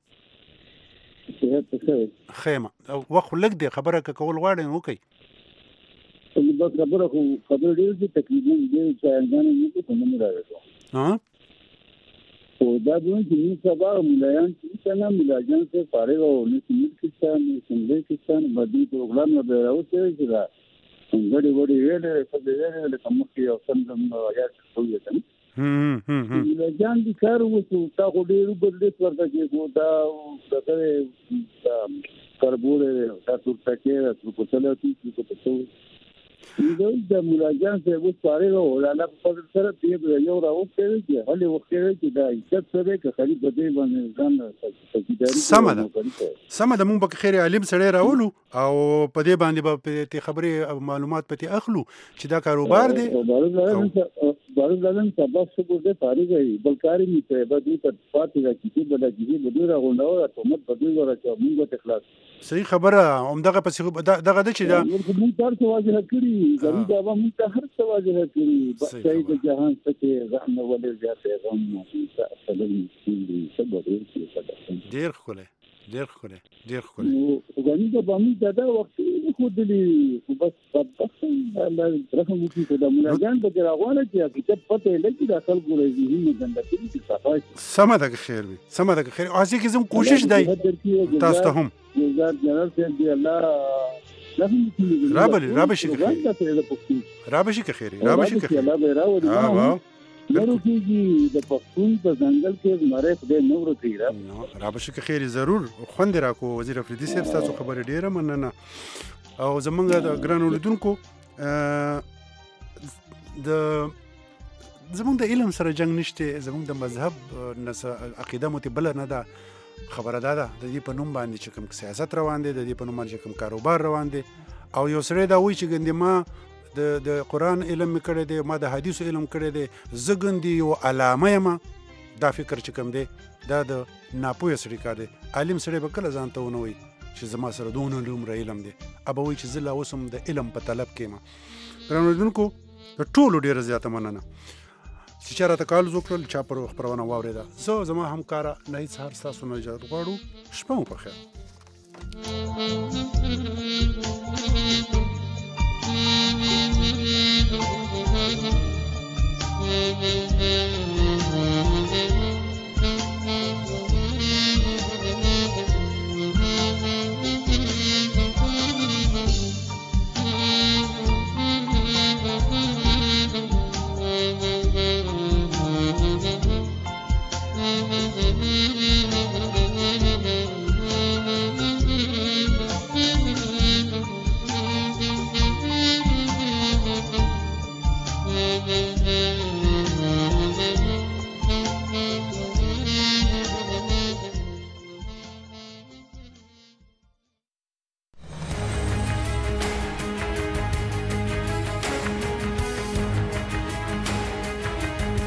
خیمه وخت لګ دی خبره کول غواړم وکي بس خبره ډېر دي تقریبا دې ځایګانې نه کوم نه راځي او دا دوی چې سبا ملایان چې نه ملاجان سے فارغ او نه کیستان څنګه کیستان باندې پروګرام نه راوځي چې دا څنګه وړي ویلې په دې له کوم کې او څنګه یا څه وي ملاجان دي کار وکړو تا خو ډېر بدلې ورته کې دا دغه کاربوره تاسو ته کې په څلاتي په څو د ملاجان سے وہ سارے ولاله په سره دې یو راوځي چې هلي وخت کې دا عزت سره کې خرید دې باندې ځان سمه د مونږ په خیر عالم سره راولو او په دې باندې په خبرې او معلومات پتی اخلو چې دا کاروبار دی بارزلن سبب څه کوته فارغ ای بلکاري میته به دې په پاتې راکې بل کې به ډیر غونډه او ته مت بدوي ورته موږ ته خلاص صحیح خبره هم دغه پس دغه د چې دا موږ تر څو واجه کړی غریب بابا موږ ته هر څه واجه کړی بچای د جهان څخه غم ولې زیاته غم موږ اصلي سبب یې ډیر خوله غني د باندې دا وخت خو دلی بس الله رحم وکړي د ملاجان د راغونه چې حقیقت پته لګي د خلکو راځي نه ګنده کوي چې صفای سمه ده خیر وي سمه ده خیر اوسې کې زم کوشش دی تاسو ته هم وزارت جنرال صاحب دی الله رابشي که خیری نورو کېږي د پښتون په ځنګل کې زمری خدای نورو کوي رابشي که خیری ضرور خوند راکو وزیر افریدي صاحب تاسو خبرې ډیره مننه او زمونږ د ګران اولیدونکو زمونږ د علم سره جنگ نشته زمونږ د مذهب عقیده متبله نه ده خبره ده د دې په نوم باندې چې کوم سیاست روان دی د دې په نوم باندې کوم کاروبار روان دی او یو سره دا وایي چې ګندې ما د قرآن علم کړی دی ما د حدیثو علم کړی دی زه ګندې یو علامه یم دا فکر چې کوم دی دا د ناپوهه سړي کار دی. عالم سړی به کله ځان ته ونه وایي چې زما سره دونه دومره علم دی، ابه وایي چې زه لا اوس هم د علم په طلب کې یم. ګرانو اورېدونکو د ټولو ډېره زیاته مننه چې چا راته کال وکړل، چا پر خپرونه واورېده. زه زما همکاره نهید سهار ستاسو نه اجازه غواړو. شپه مو په خیر.